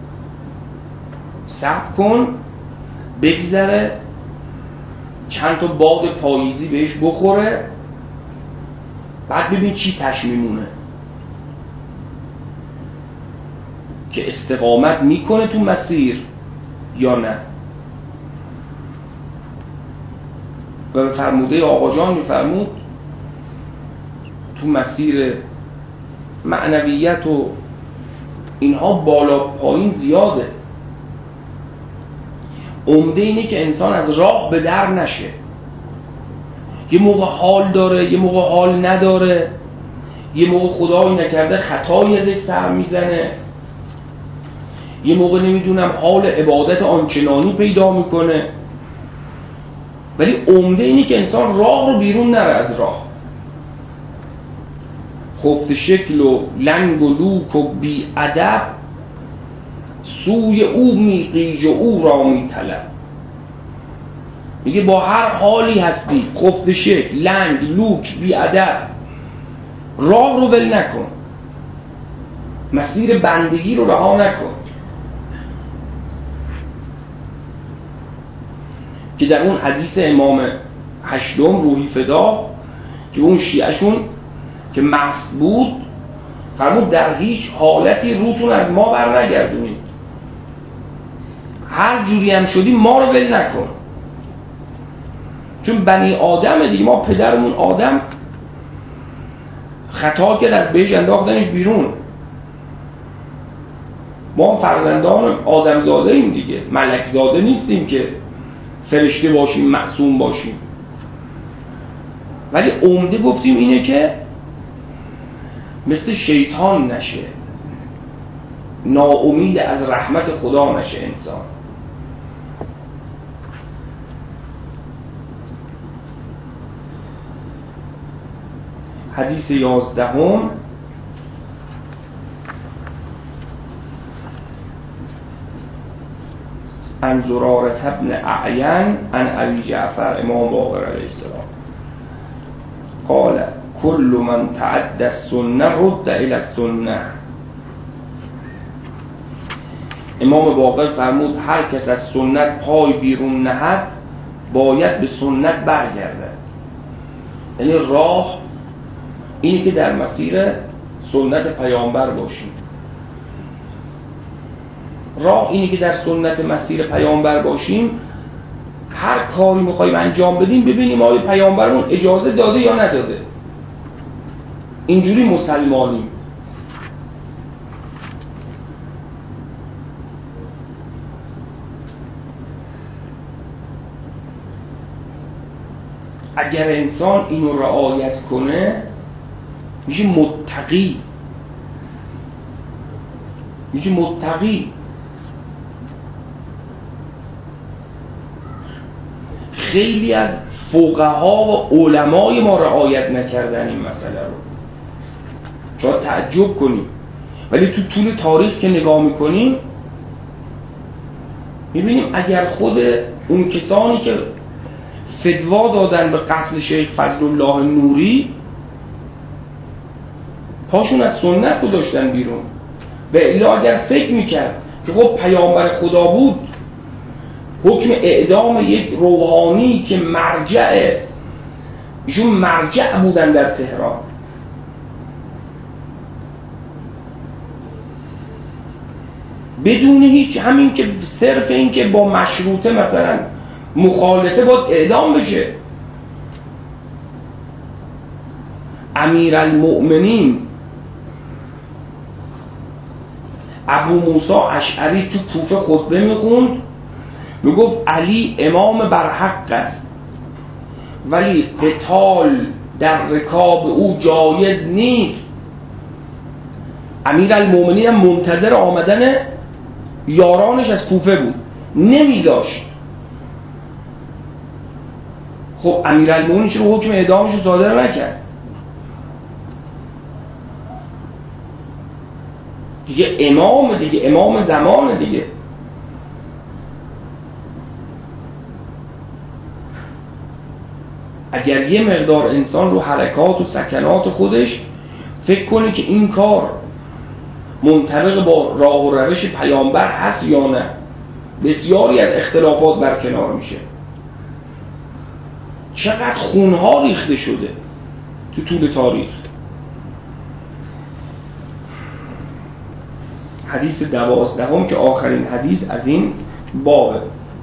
صبر کن بگذره، چند تا باد پاییزی بهش بخوره، بعد ببین چی تش میمونه که استقامت میکنه تو مسیر یا نه. و به فرموده آقا جان میفرمود تو مسیر معنویت و اینها بالا پایین زیاده، عمده اینه که انسان از راه به در نشه. یه موقع حال داره، یه موقع حال نداره، یه موقع خدایی نکرده خطایی ازش سر میزنه، یه موقع نمیدونم حال عبادت آنچنانی پیدا میکنه، ولی عمده اینه که انسان راه رو بیرون نره از راه. خفت شکل و لنگ و لوک و بی ادب، سوی او میقیج و او را میطلب. میگه با هر حالی هستی، خفت شکل، لنگ، لوک، بی ادب، راه رو ول نکن، مسیر بندگی رو رها نکن. که در اون حدیث امام هشتم روحی فدا که اون شیعشون که مست بود فرمود در هیچ حالتی روتون از ما بر نگردونید، هر جوری هم شدی ما رو ول نکن. چون بنی آدم دیگه، ما پدرمون آدم خطا کرد از بهش انداختنش بیرون، ما فرزندان آدم زاده ایم دیگه، ملک زاده نیستیم که فرشته باشیم معصوم باشیم. ولی عمده گفتیم اینه که مثل شیطان نشه، ناامید از رحمت خدا نشه انسان. حدیث یازدهم عن زرارة بن اعین عن ابی جعفر امام باقر علیه السلام قال كل من تعدى السنه رد الى السنه. امام باقر فرمود هر کس از سنت پای بیرون نهد باید به سنت برگردد. یعنی راه اینی که در مسیر سنت پیامبر باشیم، راه اینی که در سنت مسیر پیامبر باشیم. هر کاری میخوایم انجام بدیم ببینیم آیا پیامبرمون اجازه داده یا نداده، اینجوری مسلمانیم. اگر انسان اینو رعایت کنه میشه متقی، میشه متقی. خیلی از فقها و علمای ما رعایت نکردن این مسئله رو، شاید تعجب کنیم، ولی تو طول تاریخ که نگاه میکنیم میبینیم اگر خود اون کسانی که فتوا دادن به قتل شیخ فضل الله نوری پاشون از سنت رو داشتن بیرون، و الا اگر فکر میکرد که خب پیامبر خدا بود حکم اعدام یک روحانی که مرجع ایشون مرجع بودن در تهران. بدون هیچ، همین که صرف این که با مشروطه مثلا مخالفه باید اعدام بشه. امیرالمؤمنین ابو موسی اشعری تو کوفه خطبه میخوند، میگفت علی امام برحق است ولی قتال در رکاب او جایز نیست. امیرالمؤمنین هم منتظر آمدن یارانش از کوفه بود، نمیذاشت. خب امیرالمؤمنین چرا حکم اعدامش رو صادر نکرد؟ دیگه امام، دیگه امام زمان دیگه. اگر یه مقدار انسان رو حرکات و سکنات خودش فکر کنه که این کار منطبق با راه و روش پیامبر هست یا نه، بسیاری از اختلافات برکنار میشه. چقدر خونها ریخته شده تو طول تاریخ. حدیث دوازدهم که آخرین حدیث از این بابه.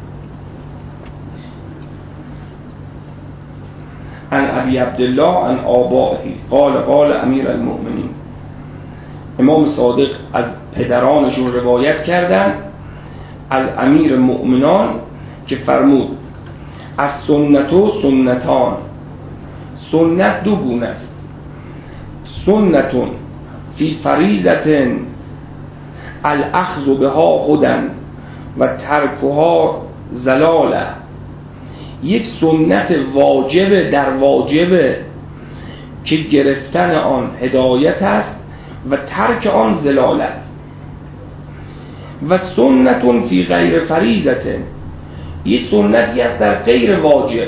عن ابی عبدالله عن آبائه قال قال امیر المؤمنین. امام صادق از پدرانشون روایت کردن از امیر مؤمنان که فرمود از سنت و سنتان. سنت دو گونه است. سنتون فی فریضة الاخذ بها هدى و ترکها ضلاله. یک سنت واجب در واجب که گرفتن آن هدایت است و ترک آن ضلالت. و سنت فی غیر فریضة، یک سنتی است در غیر واجب،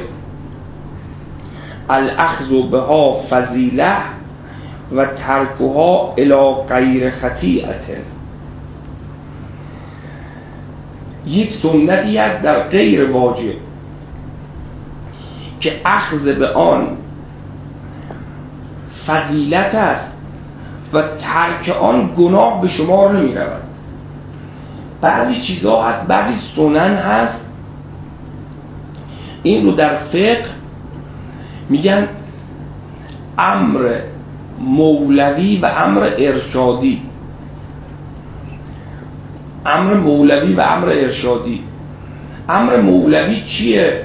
الاخذ بها فضیله و ترکها الی غیر خطیئة. یک سنتی است در غیر واجب که اخذ به آن فضیلت است و ترک آن گناه به شمار نمی رود. بعضی چیزها هست، بعضی سنن هست، این رو در فقه میگن امر مولوی و امر ارشادی. امر مولوی و امر ارشادی. امر مولوی چیه؟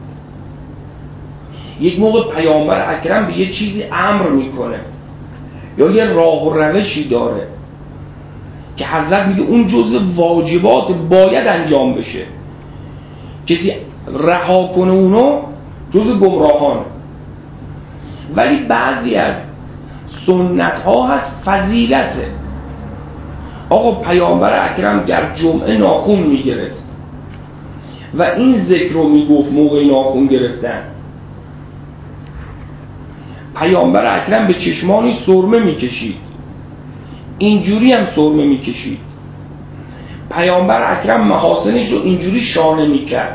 یک موقع پیامبر اکرم به یه چیزی امر میکنه یا یه راه و روشی داره که حضرت میگه اون جزء واجبات باید انجام بشه، کسی رها کنه اونو جزء گمراهان. ولی بعضی از سنت ها هست فضیلته. آقا پیامبر اکرم در جمعه ناخن میگرفت و این ذکر رو میگفت موقع ناخن گرفتن. پیامبر اکرم به چشمانی سرمه میکشید، اینجوری هم سرمه میکشید. پیامبر اکرم محاسنش رو اینجوری شانه میکرد،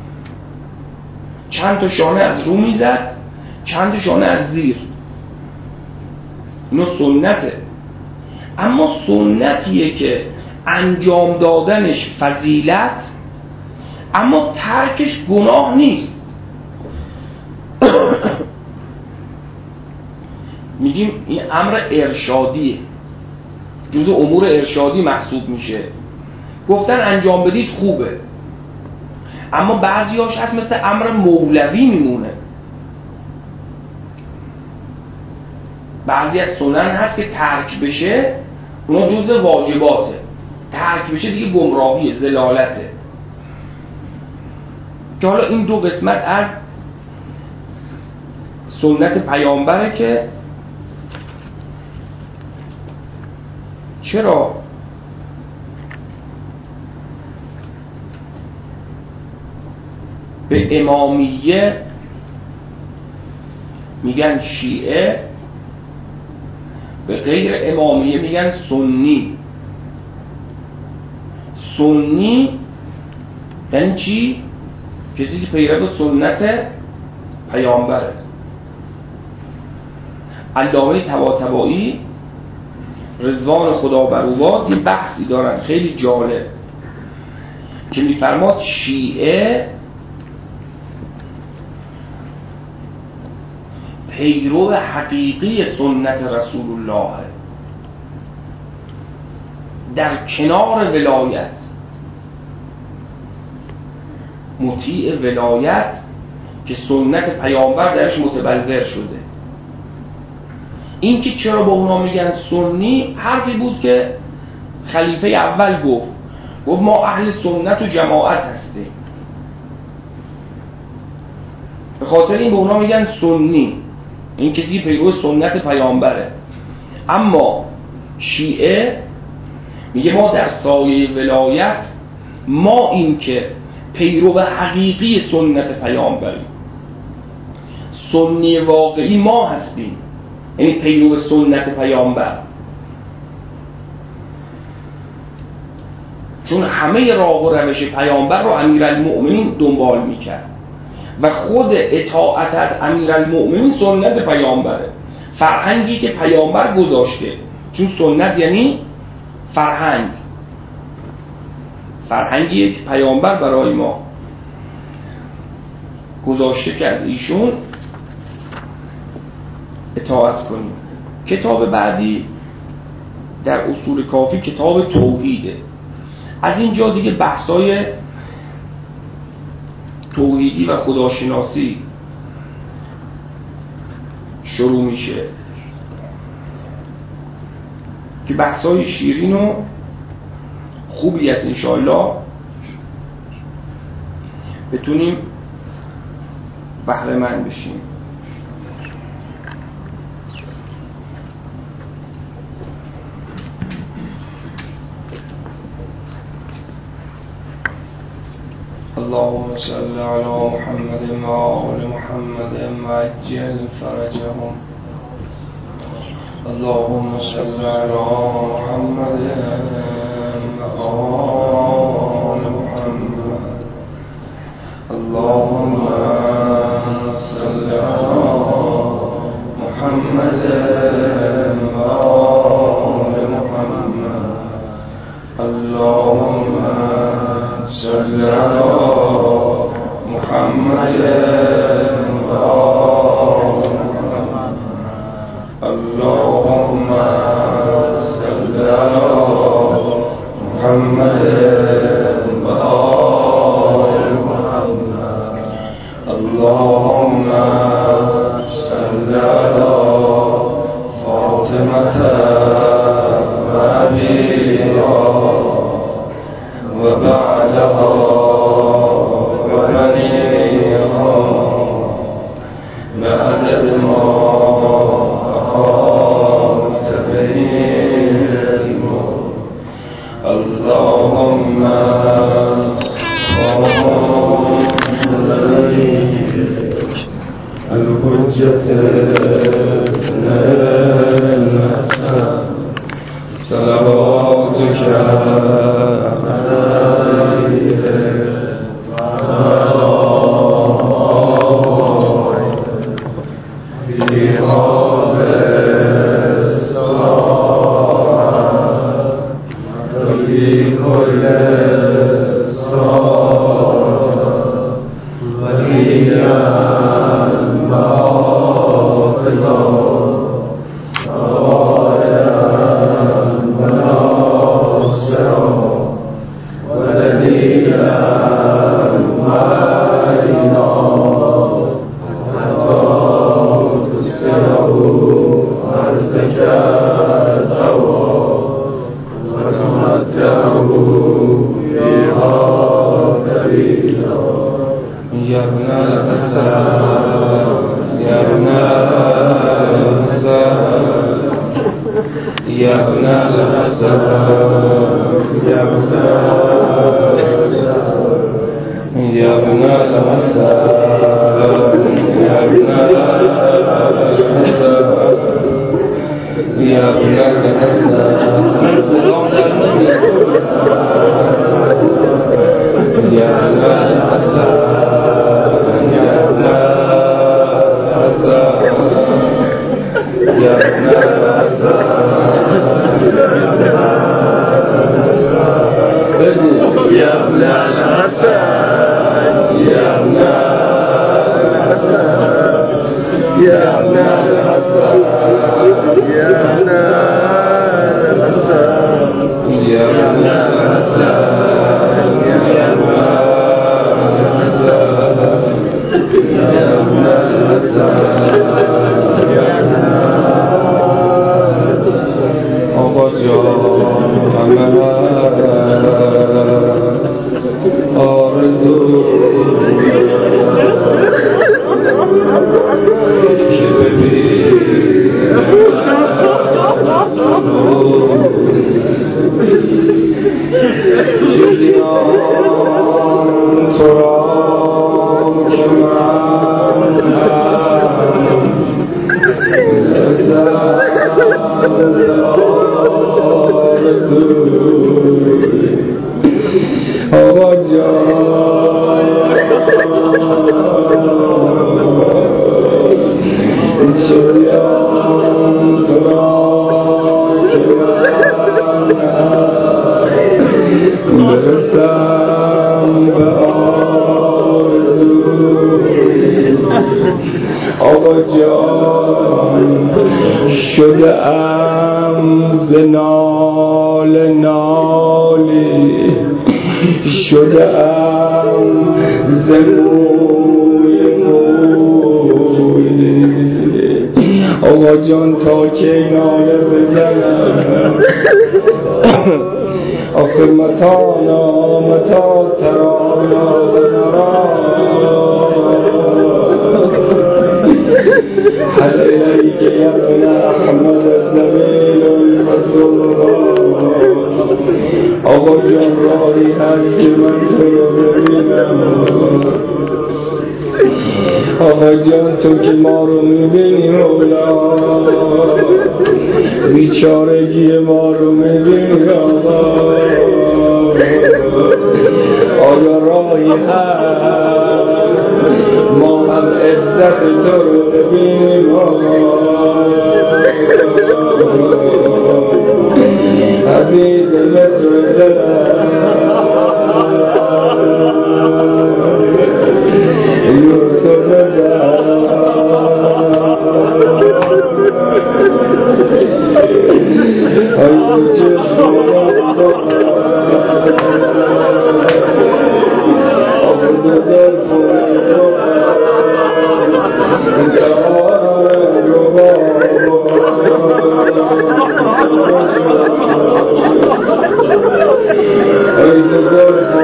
چند تا شانه از رو میزد، چند تا شانه از زیر. اینو سنته. اما سنتیه که انجام دادنش فضیلت اما ترکش گناه نیست. میگیم این امر ارشادیه، جزء امور ارشادی محسوب میشه. گفتن انجام بدید خوبه، اما بعضیاش هست مثل امر مولوی میمونه. بعضی از سنن هست که ترک بشه اونا جزء واجباته، ترک بشه دیگه گمراهیه، ضلالته. که حالا این دو قسمت از سنت پیامبره که چرا به امامیه میگن شیعه، به غیر امامیه میگن سنی. سنی یعنی چی؟ کسی که پیرو سنت پیامبره. علامه طباطبایی رضوان خدا بر او باد یه بحثی دارن خیلی جالب که میفرماد شیعه پیرو حقیقی سنت رسول الله در کنار ولایت، مطیع ولایت که سنت پیامبر درش متبلور شده. این که چرا با اونا میگن سنی، حرفی بود که خلیفه اول گفت گفت ما اهل سنت و جماعت هستیم، به خاطر این به اونا میگن سنی، این کسی پیرو سنت پیامبره. اما شیعه میگه ما در سایه ولایت، ما این که پیرو حقیقی سنت پیامبریم، سنی واقعی ما هستیم، یعنی پیرو سنت پیامبر. چون همه راه و روش پیامبر رو امیرالمؤمنین دنبال میکرد و خود اطاعت از امیرالمؤمنین سنت پیامبره، فرهنگی که پیامبر گذاشته. چون سنت یعنی فرهنگ، فرهنگی که پیامبر برای ما گذاشته که از ایشون اطاعت کنیم. کتاب بعدی در اصول کافی کتاب توحیده. از اینجا دیگه بحثای توحیدی و خداشناسی شروع میشه که بحثای شیرین و خوبی از انشاءالله بتونیم بهره مند بشیم. اللهم صل على محمد وآل محمد وعجل فرجهم. اللهم صل على محمد وآل محمد. اللهم صل على محمد وآل محمد. اللهم صل على محمد وآل محمد. اللهم صل على محمد وآل محمد. اللهم صل على فاطمة وأبيها وبعلها وبنيها بعدد ما أحاط به علمك. اللهم صل عليه الحجة الحسن صلواتك يا ابن الحسن يا ابن الحسن يا ابن الحسن يا ابن الحسن يا ابن الحسن يا ابن الحسن يا ابن الحسن يا ابن الحسن يا ابن الحسن يا ابن الحسن آقا جان آرزو که ببینم چیزی آن تو را که من رسم آرزو آقا جان چیزی آن تو را که من برسم به آرزو آقا جان شده ام ز نال نالی شده ام ز موی موی آقا جان تا که ناله بزنم آخر متانا متا ترانا هل إليك يا ابن أحمد سبيل المسرور آقا جان راهی هست که من تو رو ببینم آقا جان تو که ما رو میبینی مولا بیچارگی ما رو میبینی آقا آیا راهی هست ما هم عزت تو رو ببینیم آقا عزیز مصر دلم یوسف دلم ای چشم آبود زلف و انتحار رو ای زلف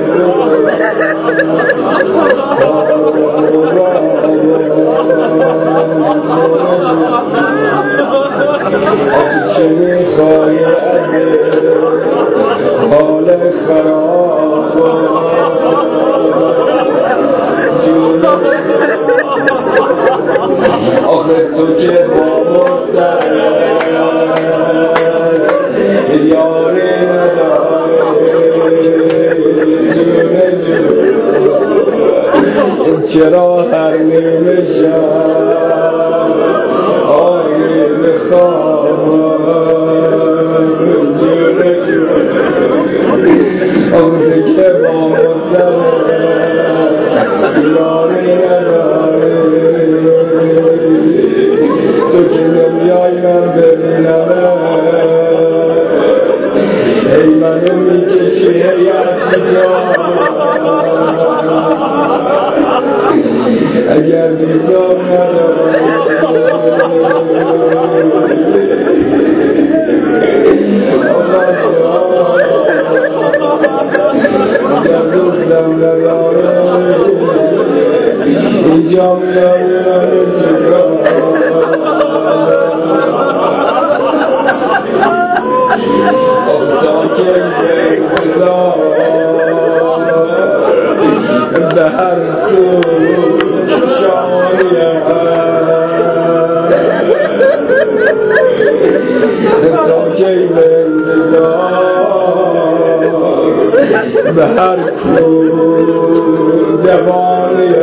آخه چه میخوای از حال خراب آخه تو که با مستر یاری نداره جونه جونه چرا هر نیمه شب آیه بخواب جونه جونه آخه تو که با مستر یاری نداره تو که نمیای من ببینم ای منو میکشی ای هرچی اگر بیزار نداره اگر دوستم نداره اینجا میدارم چکار اختا که انتظار به هر سو شاید اختا که انتظار به هر کو دوانه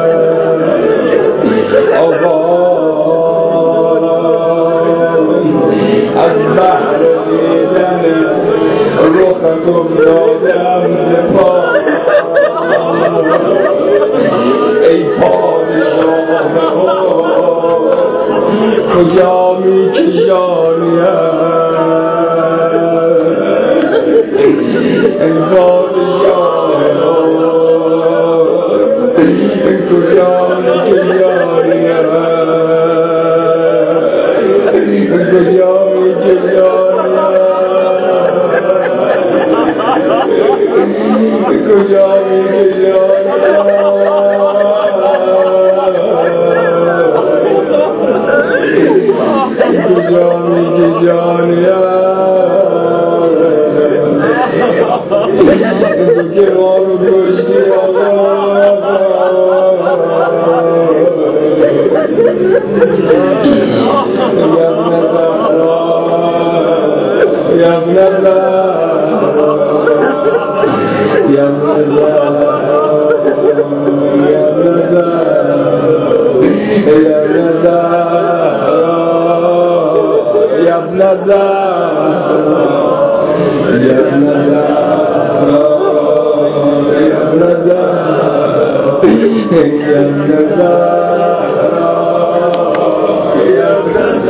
آقا از بحر دیدن رخت افتادم به پا ای پادشاه کجا می کشانی ای پادشاه کجا می کشانی کجا می کشانی کجا می کجا می کشانی تو که ما رو کشتی آقا یا ابن زهرا یا ابن زهرا یا ابن زهرا یا ابن زهرا یا ابن زهرا یا ابن زهرا یا ابن زهرا یا ابن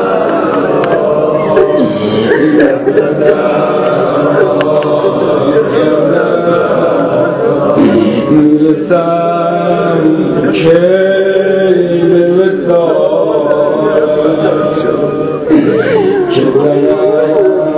میرسم که به وسالت که زنم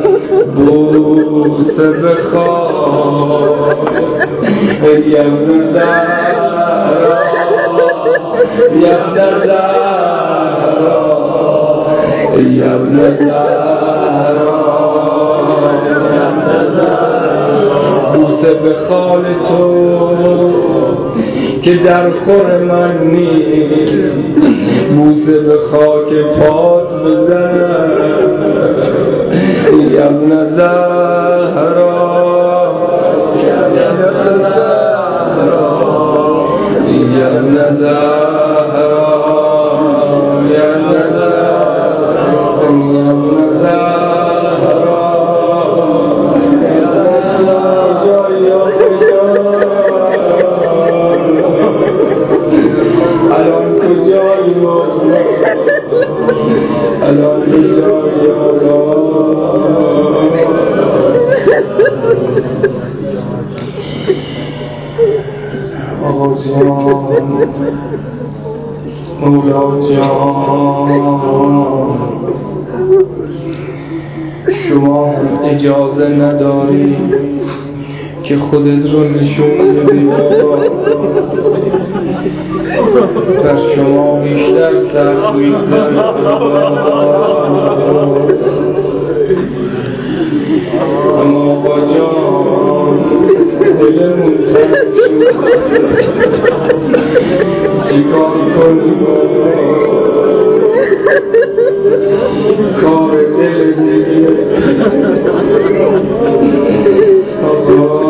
بوسه بخواه ای ابن زهرا ای ابن زهرا ای ابن زهرا بوسه به خال تو که در خور من نیست بوسه به خاک پات بزن ای ابن زهرا ای ابن زهرا ای ابن زهرا ای ابن زهرا ای ابن زهرا الان کجایی مولا الان کجایی مولا آقا جان مولا جان شما اجازه نداری که خودت رو نشون بدی در شما بیشتر سخت می‌کنم اما آقا جان دلمون تنگ شد چیکار کنیم کار دل دیگه آقا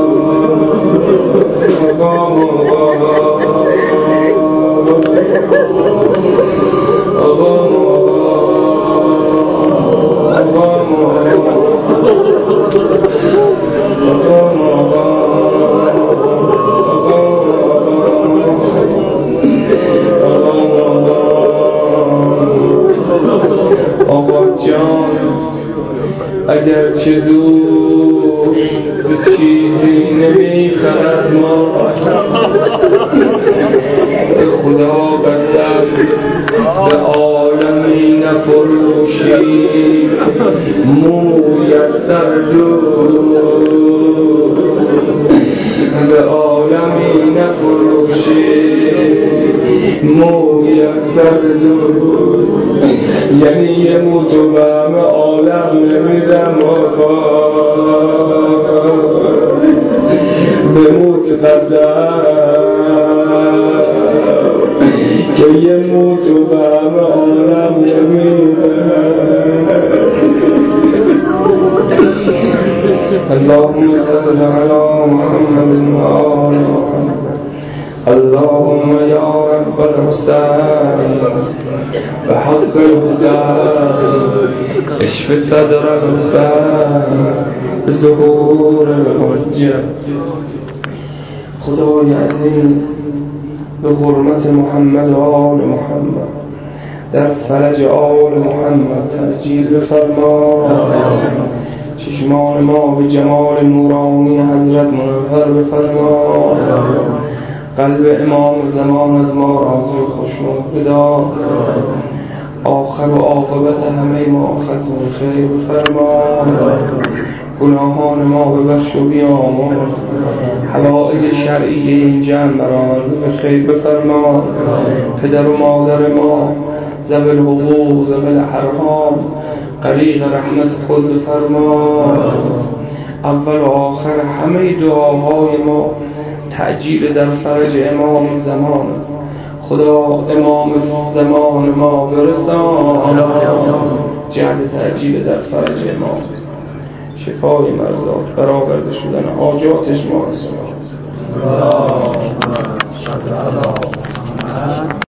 اگرچه دور به چیزی نمیخرد ما به خدا قسم به عالمی نفروشی موی از سر دوست به عالمی نفروشی موی از سر دوست یعنی یه موتو به همه عالم نمیدم آقا به موت قدم که یه موتو به همه عالم نمیدم از اللهم صل على محمد وآل محمد. اللهم يا رب الحسين بحق الحسين اشف صدر الحسين بظهور الحجة. خدای عزیز به حرمت محمد و آل محمد در فرج آل محمد ترجیل بفرما. چشمان ما به جمال نورانی حضرت منور بفرما. قلب امام زمان از ما راضی و خوشنود بدار. آخر و عاقبت همه ما ختم خیر بفرما. گناهان ما ببخش و بیامرز. حوائج شرعی این جمع برآورده به خیر بفرما. پدر و مادر ما ذوی الحقوق ذوی الارحام غریق رحمت خود بفرما. اول و آخر همه دعاهای ما تعجیل در فرج امام زمان. خدا امام زمان ما برسان. جهد تعجیل در فرج امام، شفای مرضات، برآورده شدن حاجاتش ما.